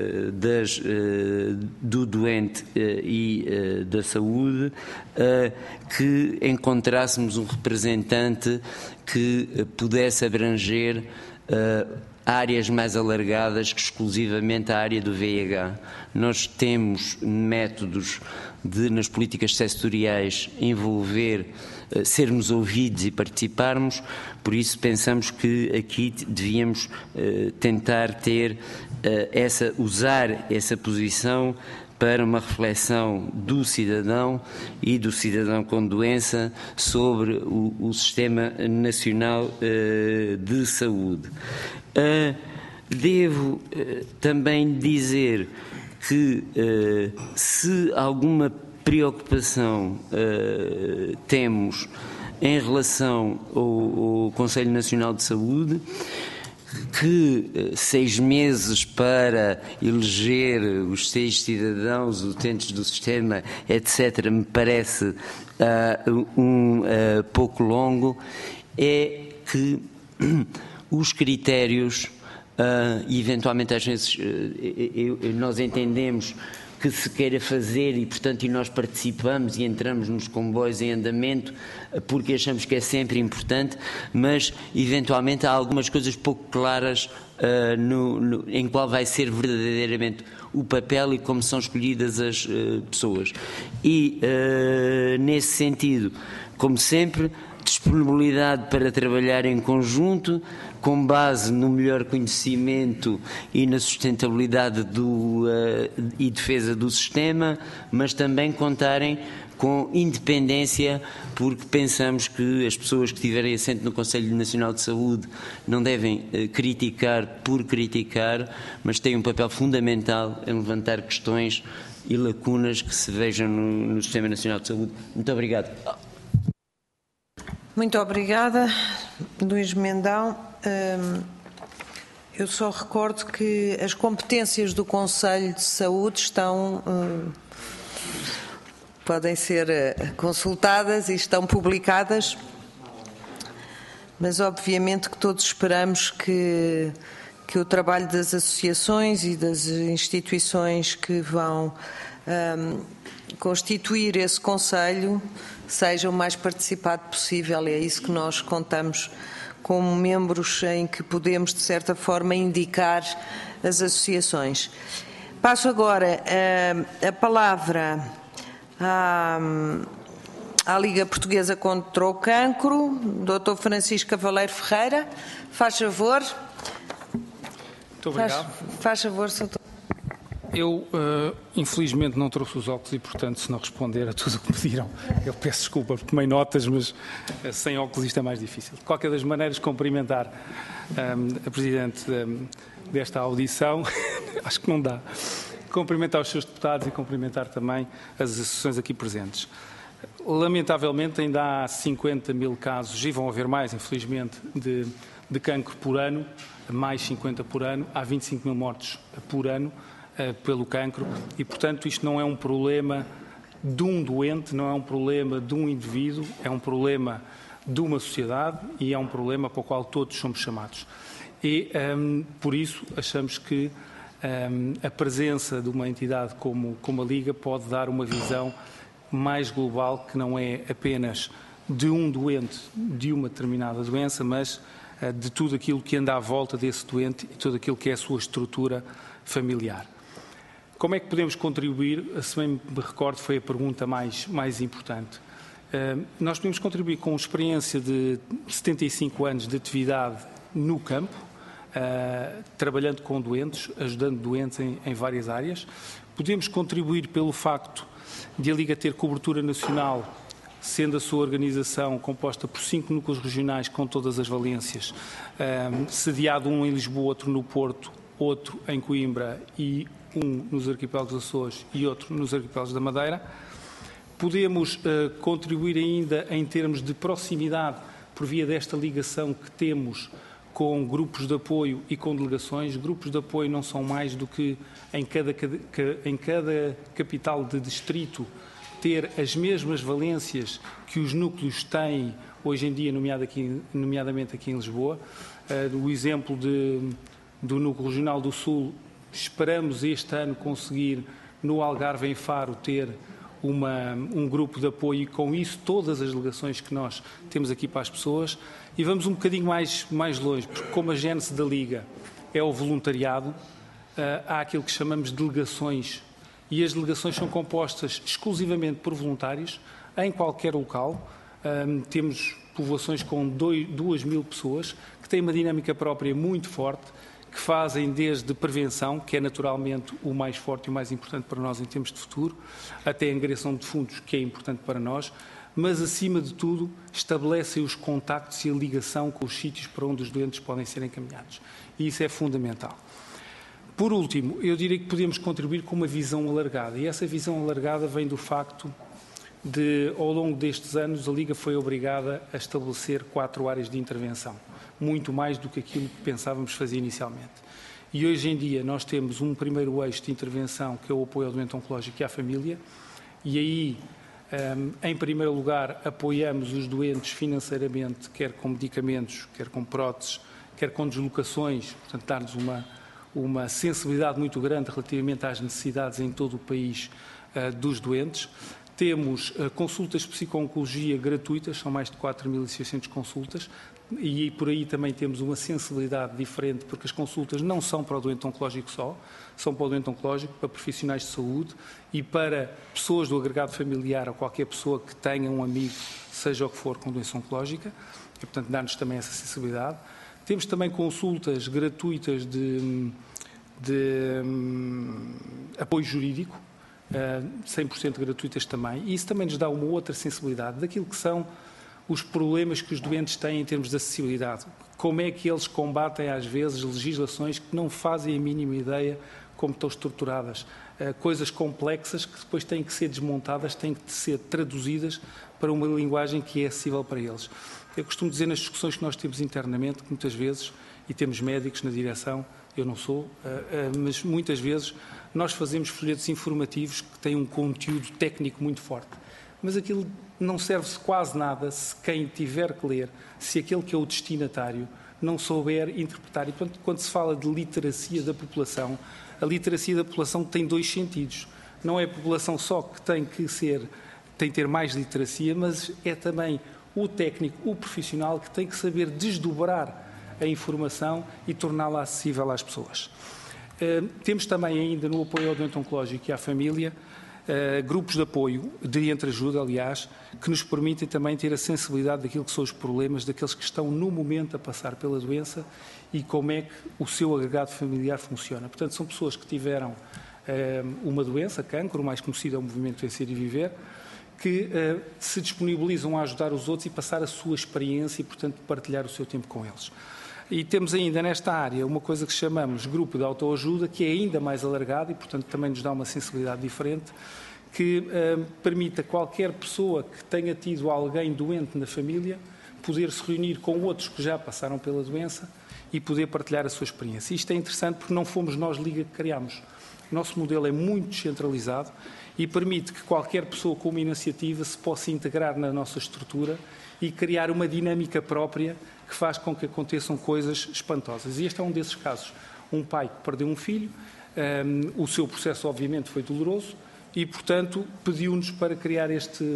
do Doente e da Saúde, que encontrássemos um representante que pudesse abranger áreas mais alargadas que exclusivamente a área do VIH. Nós temos métodos de, nas políticas setoriais, envolver, sermos ouvidos e participarmos, por isso pensamos que aqui devíamos tentar ter usar essa posição para uma reflexão do cidadão e do cidadão com doença sobre o Sistema Nacional de Saúde. Devo também dizer que se alguma preocupação temos em relação ao Conselho Nacional de Saúde, que 6 meses para eleger os 6 cidadãos utentes do sistema, etc., me parece pouco longo, é que os critérios, eventualmente às vezes nós entendemos que se queira fazer e, portanto, e nós participamos e entramos nos comboios em andamento porque achamos que é sempre importante, mas eventualmente há algumas coisas pouco claras em qual vai ser verdadeiramente o papel e como são escolhidas as pessoas. E, nesse sentido, como sempre, disponibilidade para trabalhar em conjunto, com base no melhor conhecimento e na sustentabilidade e defesa do sistema, mas também contarem com independência, porque pensamos que as pessoas que tiverem assento no Conselho Nacional de Saúde não devem criticar por criticar, mas têm um papel fundamental em levantar questões e lacunas que se vejam no Sistema Nacional de Saúde. Muito obrigado. Muito obrigada, Luís Mendão. Eu só recordo que as competências do Conselho de Saúde podem ser consultadas e estão publicadas, mas obviamente que todos esperamos que o trabalho das associações e das instituições que vão constituir esse Conselho seja o mais participado possível. É isso que nós contamos como membros em que podemos, de certa forma, indicar as associações. Passo agora a palavra à Liga Portuguesa contra o Cancro, Dr. Francisco Cavaleiro Ferreira. Faz favor. Muito obrigado. Faz favor, Sr. Eu, infelizmente, não trouxe os óculos e, portanto, se não responder a tudo o que pediram, eu peço desculpa, porque tomei notas, mas sem óculos isto é mais difícil. De qualquer das maneiras, cumprimentar a Presidente desta audição, acho que não dá, cumprimentar os seus deputados e cumprimentar também as associações aqui presentes. Lamentavelmente, ainda há 50 mil casos, e vão haver mais, infelizmente, de cancro por ano, mais 50 por ano, há 25 mil mortes por ano pelo cancro e, portanto, isto não é um problema de um doente, não é um problema de um indivíduo, é um problema de uma sociedade e é um problema para o qual todos somos chamados. E, por isso, achamos que a presença de uma entidade como a Liga pode dar uma visão mais global, que não é apenas de um doente, de uma determinada doença, mas de tudo aquilo que anda à volta desse doente e tudo aquilo que é a sua estrutura familiar. Como é que podemos contribuir? Se bem me recordo, foi a pergunta mais importante. Nós podemos contribuir com experiência de 75 anos de atividade no campo, trabalhando com doentes, ajudando doentes em várias áreas. Podemos contribuir pelo facto de a Liga ter cobertura nacional, sendo a sua organização composta por 5 núcleos regionais com todas as valências, sediado um em Lisboa, outro no Porto, outro em Coimbra e um nos arquipélagos Açores e outro nos arquipélagos da Madeira. Podemos contribuir ainda em termos de proximidade por via desta ligação que temos com grupos de apoio e com delegações. Grupos de apoio não são mais do que em cada capital de distrito ter as mesmas valências que os núcleos têm hoje em dia, nomeadamente aqui em Lisboa. O exemplo do Núcleo Regional do Sul, esperamos este ano conseguir no Algarve, em Faro, ter um grupo de apoio e com isso todas as delegações que nós temos aqui para as pessoas. E vamos um bocadinho mais longe, porque como a gênese da Liga é o voluntariado, há aquilo que chamamos de delegações, e as delegações são compostas exclusivamente por voluntários em qualquer local. Temos povoações com 2.000 pessoas que têm uma dinâmica própria muito forte, que fazem desde prevenção, que é naturalmente o mais forte e o mais importante para nós em termos de futuro, até a angariação de fundos, que é importante para nós, mas acima de tudo estabelecem os contactos e a ligação com os sítios para onde os doentes podem ser encaminhados. E isso é fundamental. Por último, eu diria que podemos contribuir com uma visão alargada, e essa visão alargada vem do facto de, ao longo destes anos, a Liga foi obrigada a estabelecer 4 áreas de intervenção, muito mais do que aquilo que pensávamos fazer inicialmente. E hoje em dia nós temos um primeiro eixo de intervenção, que é o apoio ao doente oncológico e à família, e aí, em primeiro lugar, apoiamos os doentes financeiramente, quer com medicamentos, quer com próteses, quer com deslocações, portanto, dar-nos uma sensibilidade muito grande relativamente às necessidades em todo o país dos doentes. Temos consultas de psico-oncologia gratuitas, são mais de 4.600 consultas, e por aí também temos uma sensibilidade diferente, porque as consultas não são para o doente oncológico só, são para o doente oncológico, para profissionais de saúde e para pessoas do agregado familiar ou qualquer pessoa que tenha um amigo, seja o que for, com doença oncológica, e portanto dá-nos também essa sensibilidade. Temos também consultas gratuitas de apoio jurídico, 100% gratuitas também, e isso também nos dá uma outra sensibilidade daquilo que são os problemas que os doentes têm em termos de acessibilidade. Como é que eles combatem, às vezes, legislações que não fazem a mínima ideia como estão estruturadas. Coisas complexas que depois têm que ser desmontadas, têm que ser traduzidas para uma linguagem que é acessível para eles. Eu costumo dizer nas discussões que nós temos internamente, que muitas vezes, e temos médicos na direção, eu não sou, mas muitas vezes nós fazemos folhetos informativos que têm um conteúdo técnico muito forte. Mas aquilo não serve quase nada se quem tiver que ler, se aquele que é o destinatário não souber interpretar. E, portanto, quando se fala de literacia da população, a literacia da população tem 2 sentidos. Não é a população só que tem que ter mais literacia, mas é também o técnico, o profissional, que tem que saber desdobrar a informação e torná-la acessível às pessoas. Temos também ainda no apoio ao doente oncológico e à família grupos de apoio, de entreajuda, aliás, que nos permitem também ter a sensibilidade daquilo que são os problemas daqueles que estão no momento a passar pela doença e como é que o seu agregado familiar funciona. Portanto, são pessoas que tiveram uma doença, cancro, o mais conhecido é o movimento Vencer e Viver, que se disponibilizam a ajudar os outros e passar a sua experiência e, portanto, partilhar o seu tempo com eles. E temos ainda nesta área uma coisa que chamamos grupo de autoajuda, que é ainda mais alargado e, portanto, também nos dá uma sensibilidade diferente, que permite a qualquer pessoa que tenha tido alguém doente na família poder se reunir com outros que já passaram pela doença e poder partilhar a sua experiência. Isto é interessante porque não fomos nós, Liga, que criámos. O nosso modelo é muito descentralizado e permite que qualquer pessoa com uma iniciativa se possa integrar na nossa estrutura e criar uma dinâmica própria que faz com que aconteçam coisas espantosas. E este é um desses casos. Um pai que perdeu um filho, o seu processo obviamente foi doloroso e, portanto, pediu-nos para criar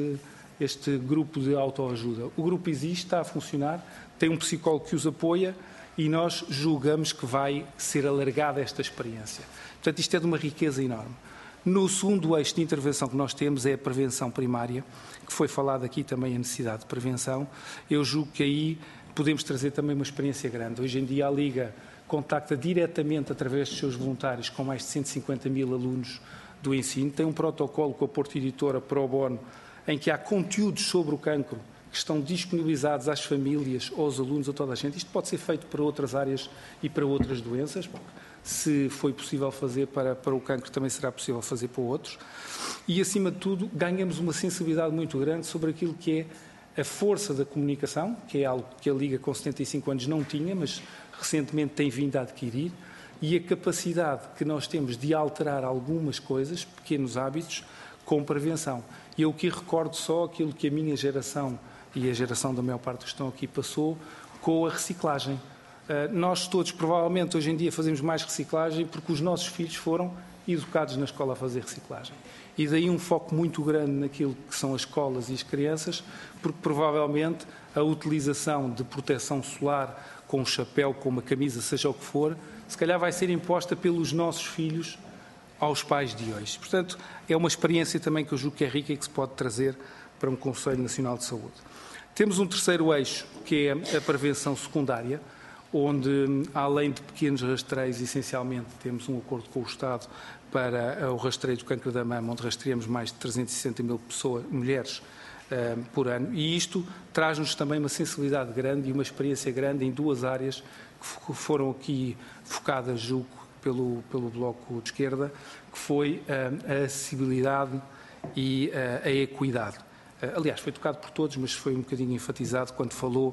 este grupo de autoajuda. O grupo existe, está a funcionar, tem um psicólogo que os apoia e nós julgamos que vai ser alargada esta experiência. Portanto, isto é de uma riqueza enorme. No segundo eixo de intervenção que nós temos é a prevenção primária, que foi falado aqui também a necessidade de prevenção. Eu julgo que aí podemos trazer também uma experiência grande. Hoje em dia a Liga contacta diretamente através dos seus voluntários com mais de 150.000 alunos do ensino. Tem um protocolo com a Porto Editora Pro Bono em que há conteúdos sobre o cancro que estão disponibilizados às famílias, aos alunos, a toda a gente. Isto pode ser feito para outras áreas e para outras doenças. se foi possível fazer para o cancro, também será possível fazer para outros. E, acima de tudo, ganhamos uma sensibilidade muito grande sobre aquilo que é a força da comunicação, que é algo que a Liga com 75 anos não tinha, mas recentemente tem vindo a adquirir, e a capacidade que nós temos de alterar algumas coisas, pequenos hábitos, com prevenção. E eu aqui recordo só aquilo que a minha geração e a geração da maior parte que estão aqui passou com a reciclagem. Nós todos, provavelmente, hoje em dia fazemos mais reciclagem porque os nossos filhos foram educados na escola a fazer reciclagem. E daí um foco muito grande naquilo que são as escolas e as crianças, porque provavelmente a utilização de proteção solar com um chapéu, com uma camisa, seja o que for, se calhar vai ser imposta pelos nossos filhos aos pais de hoje. Portanto, é uma experiência também que eu julgo que é rica e que se pode trazer para um Conselho Nacional de Saúde. Temos um terceiro eixo, que é a prevenção secundária, onde, além de pequenos rastreios, essencialmente temos um acordo com o Estado para o rastreio do cancro da mama, onde rastreamos mais de 360 mil mulheres por ano. E isto traz-nos também uma sensibilidade grande e uma experiência grande em duas áreas que foram aqui focadas, julgo, pelo Bloco de Esquerda, que foi a acessibilidade e a equidade. Aliás, foi tocado por todos, mas foi um bocadinho enfatizado quando falou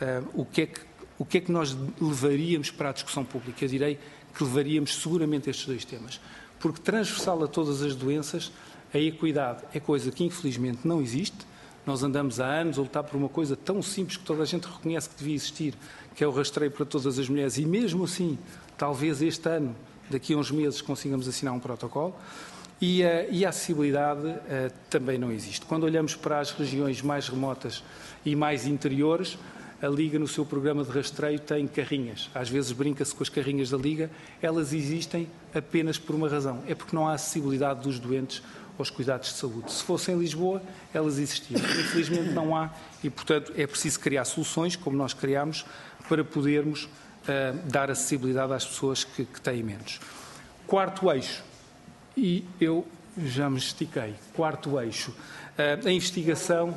o que é que nós levaríamos para a discussão pública. Eu direi que levaríamos seguramente estes dois temas, porque transversal a todas as doenças, a equidade é coisa que infelizmente não existe. Nós andamos há anos a lutar por uma coisa tão simples que toda a gente reconhece que devia existir, que é o rastreio para todas as mulheres, e mesmo assim, talvez este ano, daqui a uns meses, consigamos assinar um protocolo. E a acessibilidade também não existe. Quando olhamos para as regiões mais remotas e mais interiores, a Liga, no seu programa de rastreio, tem carrinhas. Às vezes brinca-se com as carrinhas da Liga, elas existem apenas por uma razão, é porque não há acessibilidade dos doentes aos cuidados de saúde. Se fosse em Lisboa, elas existiam. Infelizmente não há e, portanto, é preciso criar soluções, como nós criámos, para podermos dar acessibilidade às pessoas que têm menos. Quarto eixo, e eu já me estiquei, quarto eixo, a investigação...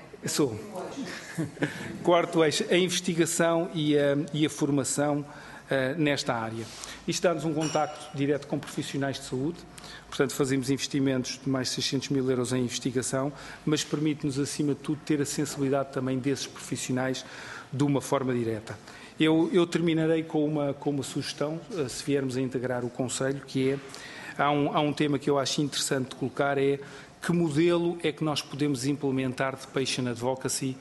Quarto eixo, a investigação e a formação nesta área. Isto dá-nos um contacto direto com profissionais de saúde, portanto fazemos investimentos de mais de 600 mil euros em investigação, mas permite-nos, acima de tudo, ter a sensibilidade também desses profissionais de uma forma direta. Eu terminarei com uma sugestão, se viermos a integrar o Conselho, que é, há um tema que eu acho interessante de colocar, é que modelo é que nós podemos implementar de patient advocacy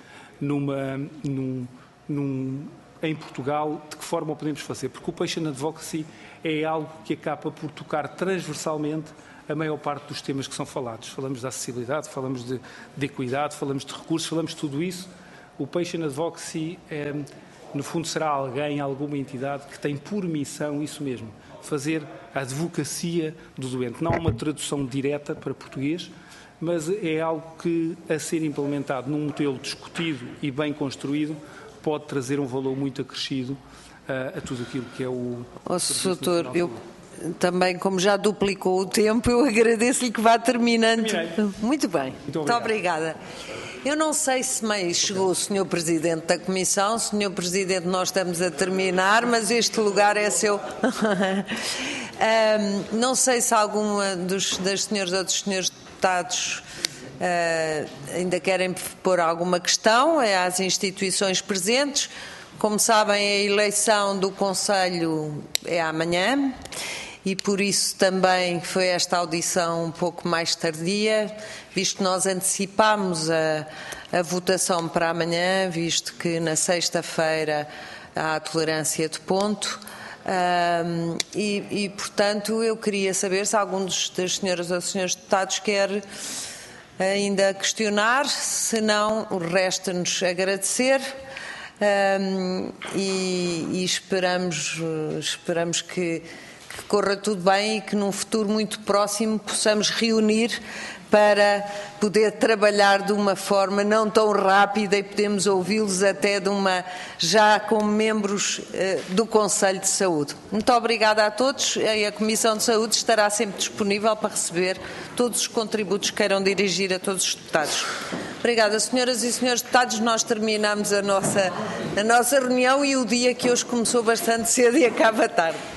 em Portugal, de que forma o podemos fazer? Porque o patient advocacy é algo que acaba por tocar transversalmente a maior parte dos temas que são falados. Falamos de acessibilidade, falamos de equidade, falamos de recursos, falamos de tudo isso. O patient advocacy, no fundo, será alguém, alguma entidade que tem por missão isso mesmo, fazer a advocacia do doente. Não há uma tradução direta para português, mas é algo que, a ser implementado num modelo discutido e bem construído, pode trazer um valor muito acrescido a tudo aquilo que é o... Doutor, eu também, como já duplicou o tempo, eu agradeço-lhe que vá terminando. Muito bem. Muito obrigada. Eu não sei se meio chegou o Sr. Presidente da Comissão. Sr. Presidente, nós estamos a terminar, mas este lugar é seu. Não sei se alguma das senhoras ou dos senhores deputados ainda querem pôr alguma questão às instituições presentes. Como sabem, a eleição do Conselho é amanhã e por isso também foi esta audição um pouco mais tardia, visto que nós antecipámos a votação para amanhã, visto que na sexta-feira há a tolerância de ponto. Portanto, eu queria saber se algum das senhoras ou dos senhores deputados quer ainda questionar, se não, o resta-nos agradecer e esperamos que corra tudo bem e que num futuro muito próximo possamos reunir para poder trabalhar de uma forma não tão rápida e podemos ouvi-los até já como membros do Conselho de Saúde. Muito obrigada a todos e a Comissão de Saúde estará sempre disponível para receber todos os contributos que queiram dirigir a todos os deputados. Obrigada, senhoras e senhores deputados. Nós terminamos a nossa reunião e o dia que hoje começou bastante cedo e acaba tarde.